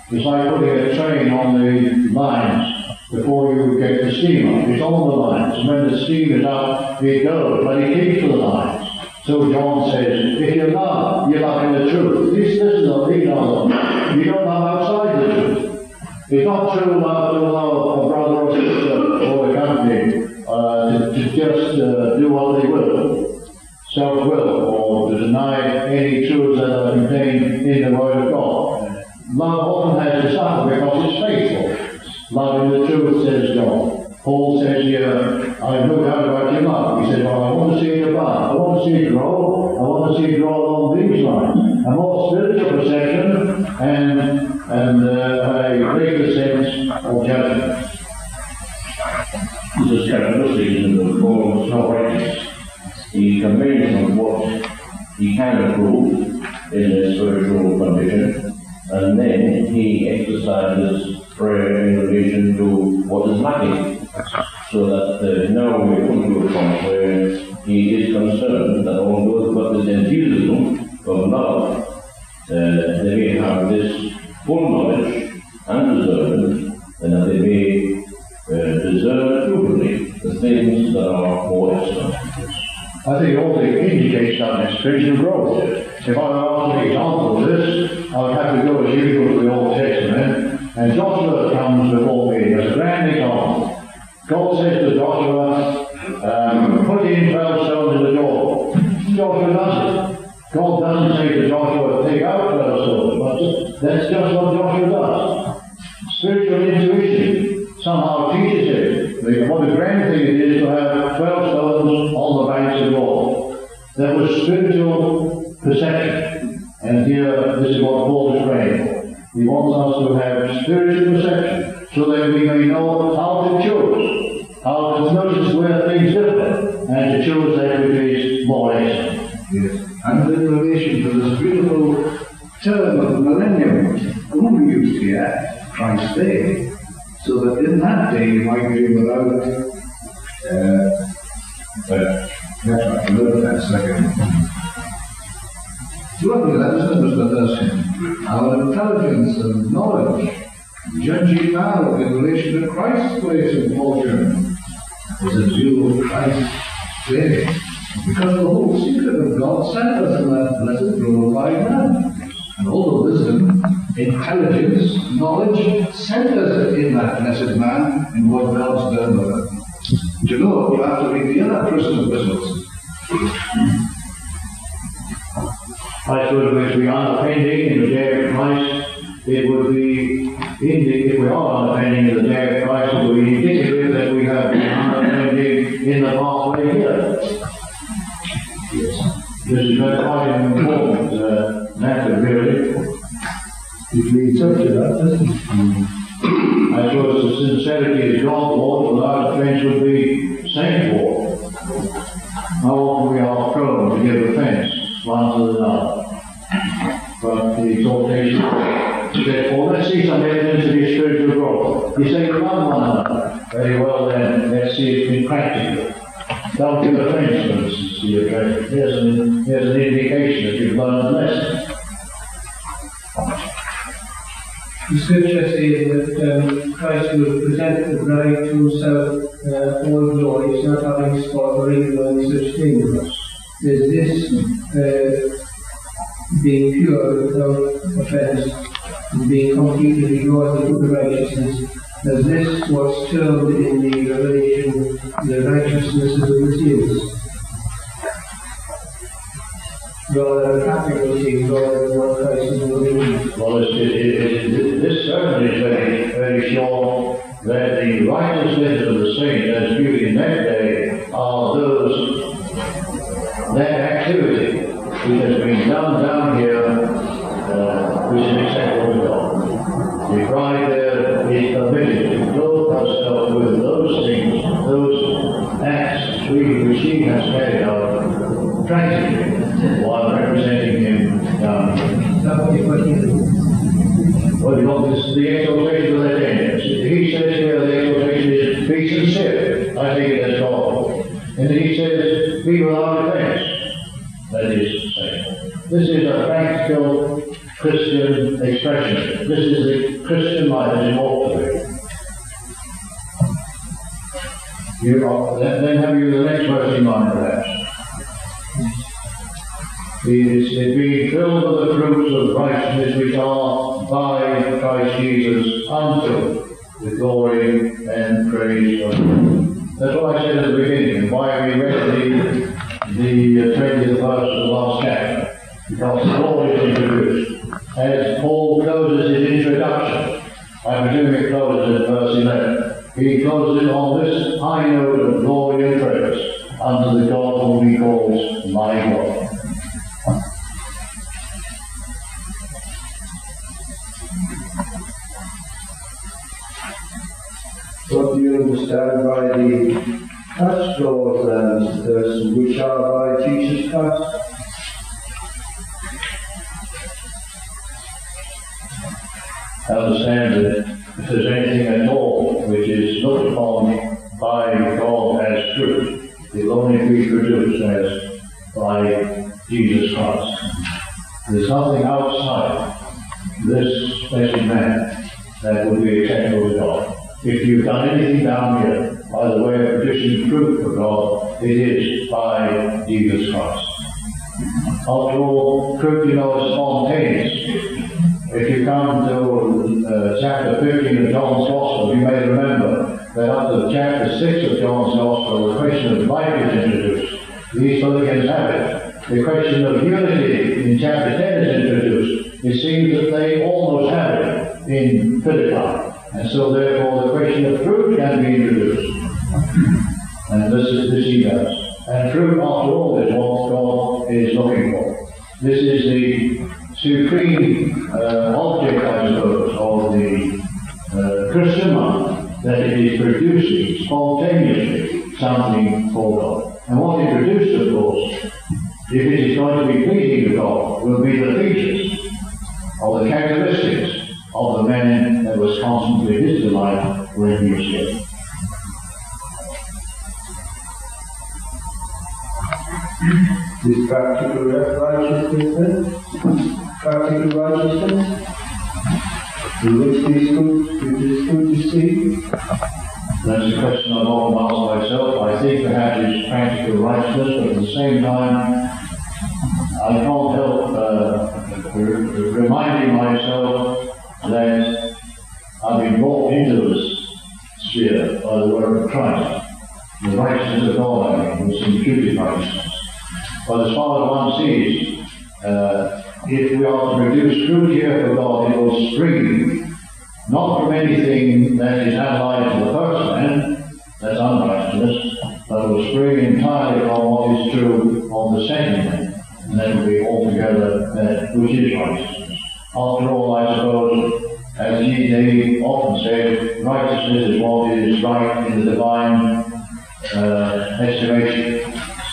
Speaker 2: It's like putting a train on the lines before you get the steam up. It's on the lines, and when the steam is up, it goes, but it keeps to the lines. So John says, if you love, you're loving the truth. These are you don't love outside the truth. It's not true love to love a brother or sister or a company to just do what they will, self-will, or to deny any truths that are contained in the Word of God. Love often has to suffer because it's faithful. Loving the truth, says John. Paul says here, I look out about your love. He says, well, I want to see it above. I want to see it grow. I want to see it grow along these lines. A more spiritual perception and a greater sense of judgment.
Speaker 3: Jesus characteristic in the form of self-righteous. He conveys on what he can approve in a spiritual condition, and then he exercises prayer in relation to what is lacking, so that now we come to a point where he is concerned that although what is enthusiasm of love, they may have this full knowledge and discernment, and that they may deserve truthfully the things that are more excellent.
Speaker 2: I think all it indicates that is spiritual growth. If I were to an example of this, I would have to go as usual to the Old Testament, and Joshua comes before me as a grand example. God says to Joshua, put in 12 stones in the door. Joshua does it. God doesn't say to Joshua, take out 12 stones, but that's just what Joshua does. Spiritual intuition somehow teaches it. What a grand thing it is to have 12 stones on the banks of the water. That was spiritual perception. And here, this is what Paul is praying for. He wants us to have spiritual perception, so that we may know how to choose, how to notice where things differ, and to choose that which is more excellent.
Speaker 7: Yes. And in relation to this beautiful term of the millennium, whom we used here, Christ's Day, so that in that day you might be without, that's right, look at that second. Lovely, that's understanding. Our intelligence and knowledge, judging now in relation to Christ's place in fortune, is a view of Christ's day. Because the whole secret of God sent us in that blessed glorified man. And all the wisdom, intelligence, knowledge sent us in that blessed man in what God's done with us. Do you know, you have to read the other personal epistles.
Speaker 2: I suppose if we are offending in the day of Christ, it would be, if we are offending in the day of Christ, it would be indicative that we have been offending in the pathway here. This is quite an important matter, really.
Speaker 1: It leads up to that, doesn't it?
Speaker 2: I suppose the sincerity is God for, without offence would be sent for. How often we are prone to give offence one to another. But the exhortation says, well, let's see some evidence of your spiritual growth. You say you love one another. Very well then, let's see it in practical. Don't give offence, for instance, to your brethren. Here's an indication that you've learned a lesson.
Speaker 5: The scripture says that Christ will present the bride to himself all glories, not having spot or wrinkle or any such thing. Is this being pure without offence, and being completely devoted to righteousness? Is this what's termed in the Revelation the righteousness of the saints? Rather practical things, rather than what Christ is doing.
Speaker 2: Well, this certainly is very, very sure that the righteousness of the saint as viewed in that day are that activity which has been done down here, which is acceptable to God. The bride there is permitted to clothe herself with those things, those acts which she has carried out practically, while representing him down here. Well, you know, this is the exhortation of that end. He says here the exhortation is, be sincere. I take it as God. And then he says, be without offence. That is to say, this is a practical Christian expression. This is the Christian life as it ought to be. Then have you the next verse in mind, perhaps. It's being filled with the fruits of righteousness which are by Christ Jesus unto the glory and praise of God. That's what I said at the beginning, why we read the 20th verse of the last chapter. Because the Lord is introduced. As Paul closes his introduction, I presume it closes at verse 11. He closes it on this high note of glory and praise unto the God whom he calls my God.
Speaker 1: What do you understand by the pastoral terms, which are by Jesus Christ?
Speaker 2: I understand that if there's anything at all which is looked upon by God as truth, it will only be produced as by Jesus Christ. There's nothing outside this blessed man that would be acceptable to God. If you've done anything down here by the way of producing fruit for God, it is by Jesus Christ. After all, fruit, is spontaneous. If you come to chapter 15 of John's Gospel, you may remember that up to chapter 6 of John's Gospel, the question of life is introduced. These Philippians have it. The question of unity in chapter 10 is introduced. It seems that they almost have it in Philippi. And so therefore the question of fruit can be introduced. And this he does. And fruit, after all, is what God is looking for. This is the supreme object, I suppose, of the Christian life, that it is producing spontaneously something for God. And what it produces, of course, if it is going to be pleasing to God, will be the features or the characteristics of the man that was constantly his delight when he was here.
Speaker 1: Is practical righteousness then? Practical righteousness? Which is good to see?
Speaker 2: That's a question I've often asked myself. I think perhaps it's practical righteousness, but at the same time, I can't help reminding myself that I've been brought into this sphere by the work of Christ. The righteousness of God, I mean, was imputed righteousness. But as far as one sees, if we are to produce fruit here for God, it will spring not from anything that is allied to the first man, that's unrighteousness, but it will spring entirely from what is true of the second man, and that will be altogether that which is righteousness. After all, I suppose, as they often say, righteousness is what is right in the divine estimation.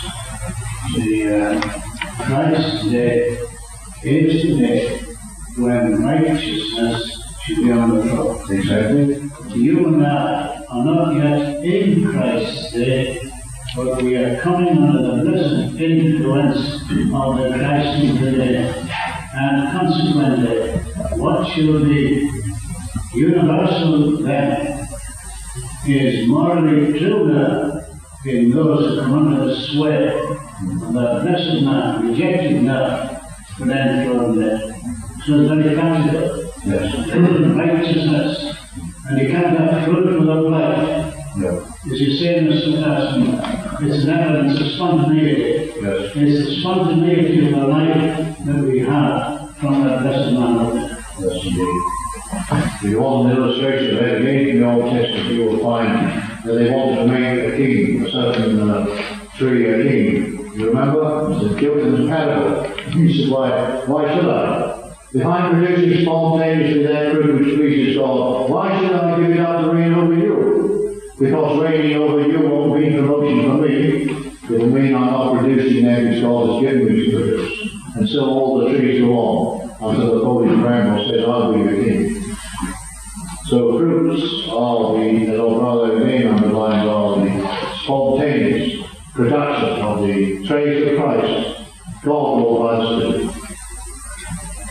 Speaker 4: Christ's day is the day when righteousness should be on the top.
Speaker 2: Exactly.
Speaker 4: You and I are not yet in Christ's day, but we are coming under the blessed influence of the Christ of the day. And consequently, what should be universal then is morally true now in those who come under the sway of that blessed man, rejected now, but then thrown there. So it's very practical.
Speaker 2: Yes.
Speaker 4: Righteousness. And you can't have fruit without life.
Speaker 2: Yeah.
Speaker 4: It's the same as St. Augustine. It's an evidence of spontaneity.
Speaker 2: Yes.
Speaker 4: It's the spontaneity of the life that we have from that blessed man.
Speaker 2: Yes, indeed. If you want an illustration of that again in the Old Testament, you will find that they wanted to make a king, a certain tree a king. You remember? It's a Gilton's parable. He said, why should I? Behind producing spontaneously that fruit which pleases God, why should I give it up to reign over you? Because reigning over you won't mean promotion for me. It will mean I'm not producing that which God has given me to produce. And so all the trees go on until the Polish bramble says, I'll be your king. So fruits are as our brother again underlined, are the spontaneous production of the traits of Christ. God will bless it.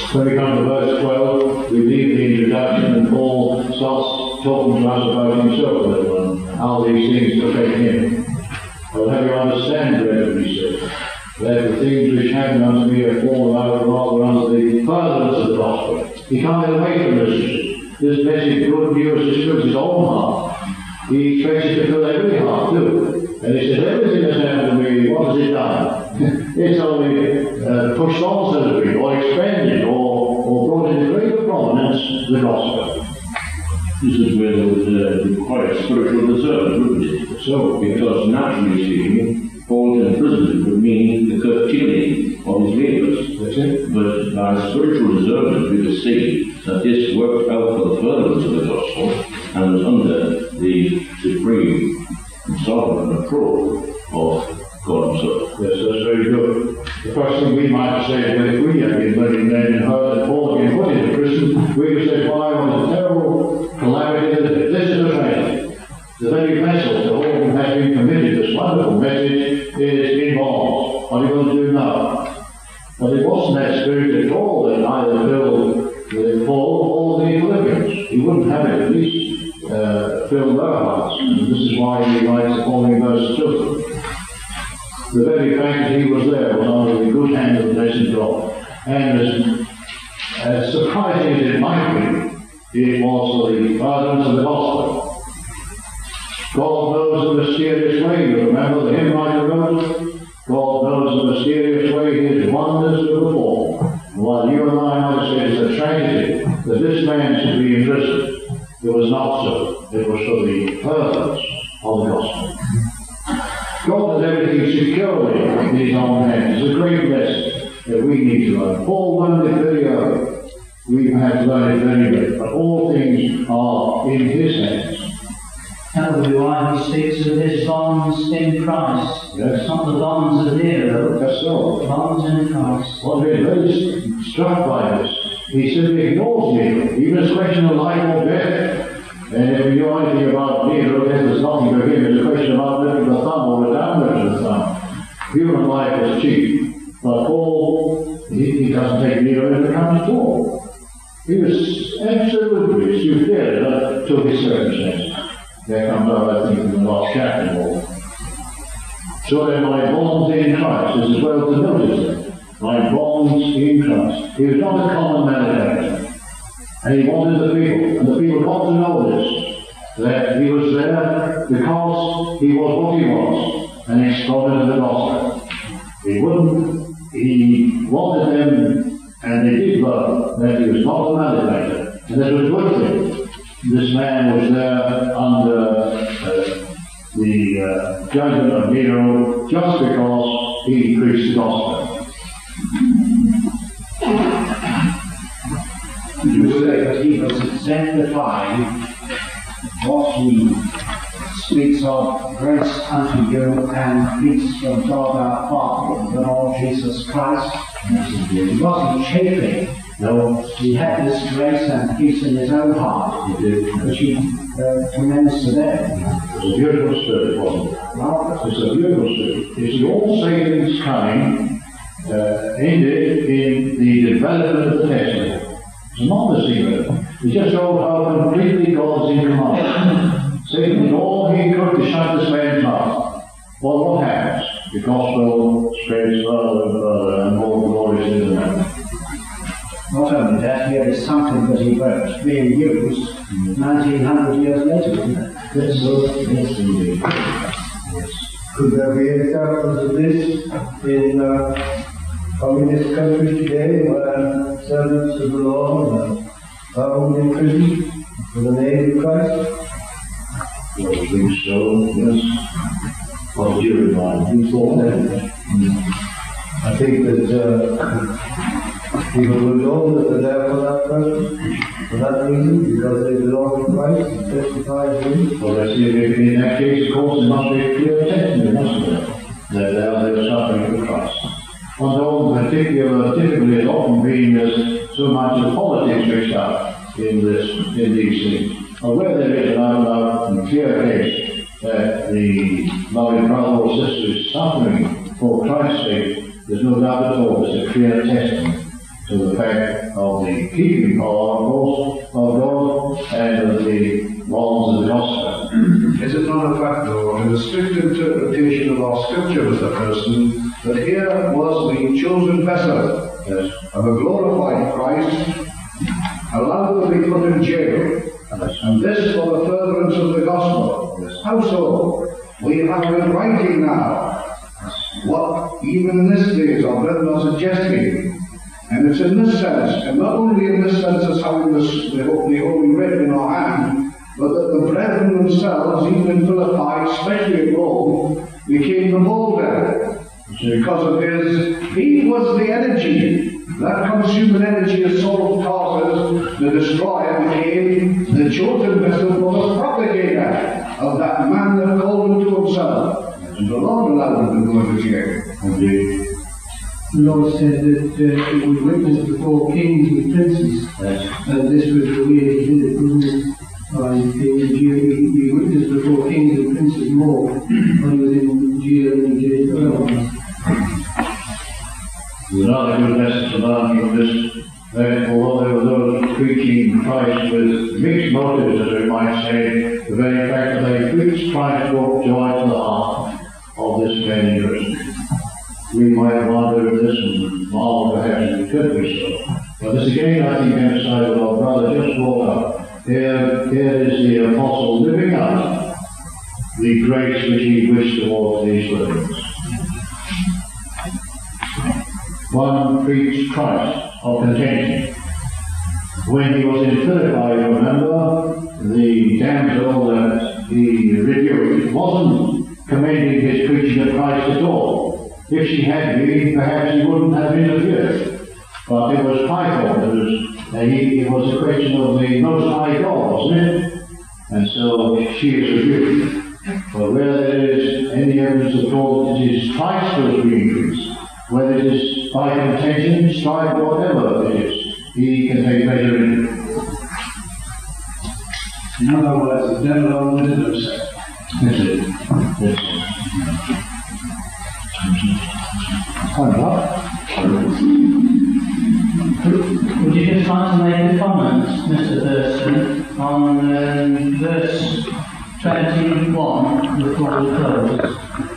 Speaker 2: When we come to verse 12, we leave the introduction and Paul starts talking to us about himself and how these things affect him. I will have you understand, brethren, he said, that the things which happen unto me have fallen out rather under the furtherance of the gospel. He can't get away from this message, good news, is fills his own heart. He expects it to fill every heart too. And he says, everything that's happened to me, what has it done? It's only pushed on, so to speak, or expanded, or brought into greater prominence the gospel.
Speaker 3: This is where there would require spiritual discernment, wouldn't it? So, because naturally speaking, Paul's imprisonment would mean the curtailing of his labours.
Speaker 2: That's it.
Speaker 3: But by spiritual discernment, we could see that this worked out for the furtherance of the gospel and was under the supreme and sovereign control of God himself.
Speaker 2: Yes, that's very good. The first thing we might say is that if we had been living then and heard that Paul had been put into prison, we would say, why, what a terrible calamity is it? This is a tragedy. The very vessel to whom has been committed this wonderful message is involved. What are you going to do now? But it wasn't that spirit at all that either filled Paul or the Philippians. He wouldn't have it at least fill their hearts. And this is why he writes the following verse 2. The very fact that he was there was under the good hand of the blessed God. And as surprising as it might be, it was for the furtherance of the gospel. God knows the mysterious way. You remember the hymn writer wrote? God knows the mysterious way His wonders to perform. And while you and I might say it's a tragedy that this man should be in prison, it was not so. It was for the furtherance of the gospel. God does everything securely in His own hands. It's a great lesson that we need to learn. Paul learned it very early. We have to learn it very late. But all things are in His hands.
Speaker 5: That would be why he speaks of his bonds in Christ.
Speaker 2: Yes.
Speaker 5: It's not the bonds of Nero,
Speaker 2: That's so.
Speaker 5: bonds in Christ.
Speaker 2: Well, we're very struck by this. He simply ignores Nero. Even a question of life or death. And if we know anything about Nero, then there's nothing to him. It's a question about lifting the thumb or a downward of the thumb. Human life is cheap. But Paul, he doesn't take Nero into account at all. He was absolutely superior to his circumstances. There comes out, I think, in the last chapter more. So then my bonds in Christ is as well to notice that. My bonds in Christ. He was not a common malefactor. And he wanted the people, and the people got to know this, that he was there because he was what he was, and he exploded the gospel. He wanted them, and they did love that he was not a malefactor, and that was a good thing. This man was there under the judgment of Nero just because he preached the gospel.
Speaker 8: You say that he was exemplifying what he speaks of grace unto you and peace from God our Father, the Lord Jesus Christ. He wasn't chafing. No, he had this grace and peace in his own heart, which he commends to them.
Speaker 2: It's a beautiful spirit, wasn't it? It's a beautiful spirit. It's the all savings kind ended in the development of the Testament. It's not the secret. It just showed how completely God's in command. Satan did all he could to shut this man's mouth. Well, what happens? The gospel spreads further and further, and more glorious in the man.
Speaker 8: Not only that, here is something that he wrote being used 1900 years later, isn't it?
Speaker 2: Yes, yes, indeed.
Speaker 9: Could there be examples of this in communist countries today where servants of the Lord are bound in prison for the name of Christ?
Speaker 2: I think so, yes. What do you remind?
Speaker 9: You thought that? I think that people will know that they're there for that purpose, for that reason, because they belong to Christ and testify to Him.
Speaker 2: Well, let's see, in that case, of course, there must be a clear testimony, mustn't there? That they are suffering for Christ. Although particular difficulty has often been there's so much of politics mixed up in these things. But where there is an out and clear case that the loving brother or sister is suffering for Christ's sake, there's no doubt at all there's a clear testimony to the fact of the keeping power, of course, of God and of the laws of the gospel.
Speaker 7: Is it not a fact, though, in the strict interpretation of our scripture, Mr. Person, that here was the chosen vessel of a glorified Christ, allowed to be put in jail, and this for the furtherance of the gospel? How so? We have in writing now what even in this days our brethren are suggesting. And it's in this sense, and not only in this sense as having the Holy Writ in our hand, but that the brethren themselves, even in Philippi, especially in Rome, became the bolder. Because of he was the energy. That consuming energy of Saul of Tarsus, the destroyer, became the chosen vessel for the propagator of that man that called him to himself. And the Lord allowed him to go to jail.
Speaker 2: Indeed.
Speaker 9: The Lord said that he would witness before kings and princes.
Speaker 2: Yes.
Speaker 9: And this was the way he did it, wasn't it? By being in jail, he witnessed before kings and princes more when he was in jail and he did it well.
Speaker 2: There's another good lesson to learn from this, that although there were those preaching Christ with mixed motives, as we might say, the very fact that they preached Christ brought joy to the heart of this man in prison. We might wonder if this and marvel perhaps if it could be so. But this again, I think, emphasizes what our brother just brought up. Here is the apostle living out the grace which he wished towards these listeners. One preached Christ of contention. When he was in Philippi, remember, the damsel that he rebuked wasn't commending his preaching of Christ at all. If she had been, perhaps he wouldn't have interfered. But it was Python. It was a question of the Most High God, wasn't it? And so she is rebuked. But where there is any evidence at all that it is Christ who is being preached, whether it is by contention, strife, whatever it is, he can take pleasure in it.
Speaker 4: In other words, the devil owned himself.
Speaker 2: That's it. That's it.
Speaker 5: Would you just like to make a comment, Mr. Thurston, on verse 21 before we close?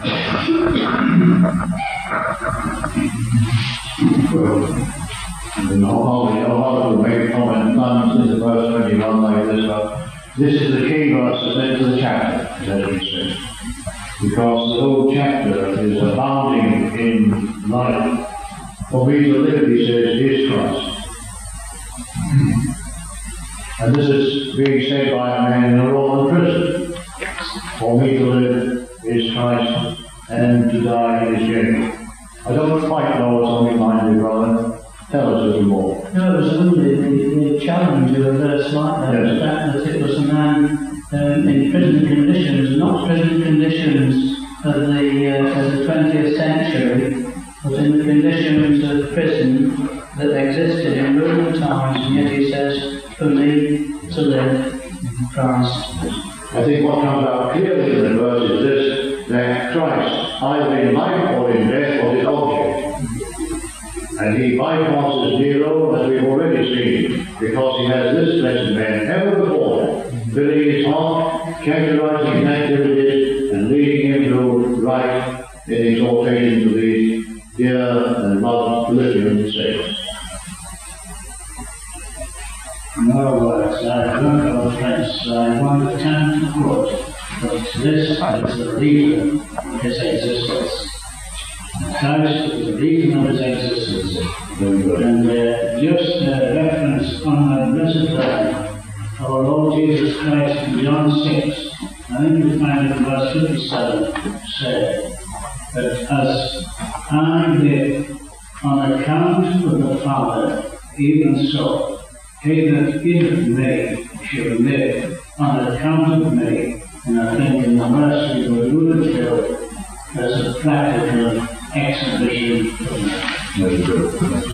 Speaker 2: I'll make a comment, not in the verse 21 like this, but this is the key verse that to the chapter, as we say. Because the whole chapter is abounding in life. For me to live, he says, is Christ. And this is being said by a man in a Roman prison. For me to live is Christ, and to die is gain. I don't quite know what's on your mind, dear brother. Tell us a little more.
Speaker 5: No, it was only the challenge of a verse like that,
Speaker 2: yes.
Speaker 5: The fact that it was a man in prison conditions, not prison conditions of the 20th century, but in the conditions of prison that existed in Roman times, and yet he says, for me to live, Christ.
Speaker 2: I think what comes out clearly in the verse is this, that Christ, either in life or in death, was his object. And he bypasses Nero, as we've already seen, because he has this blessed man ever before him, filling his heart, characterizing his activities, and leading him to write in exhortation to these dear and loved Philippian saints.
Speaker 4: In other words, I don't know offense, I want to attempt to quote, but this is the reason of his existence. Christ is the reason of his existence. And just a reference on the blessed letter of our Lord Jesus Christ in John 6, I think you find it in verse 57, said that as I live on account of the Father, even so, he that giveth me shall live on account of me. And I think in the verse we were alluded to, there's a practical exhibition of that.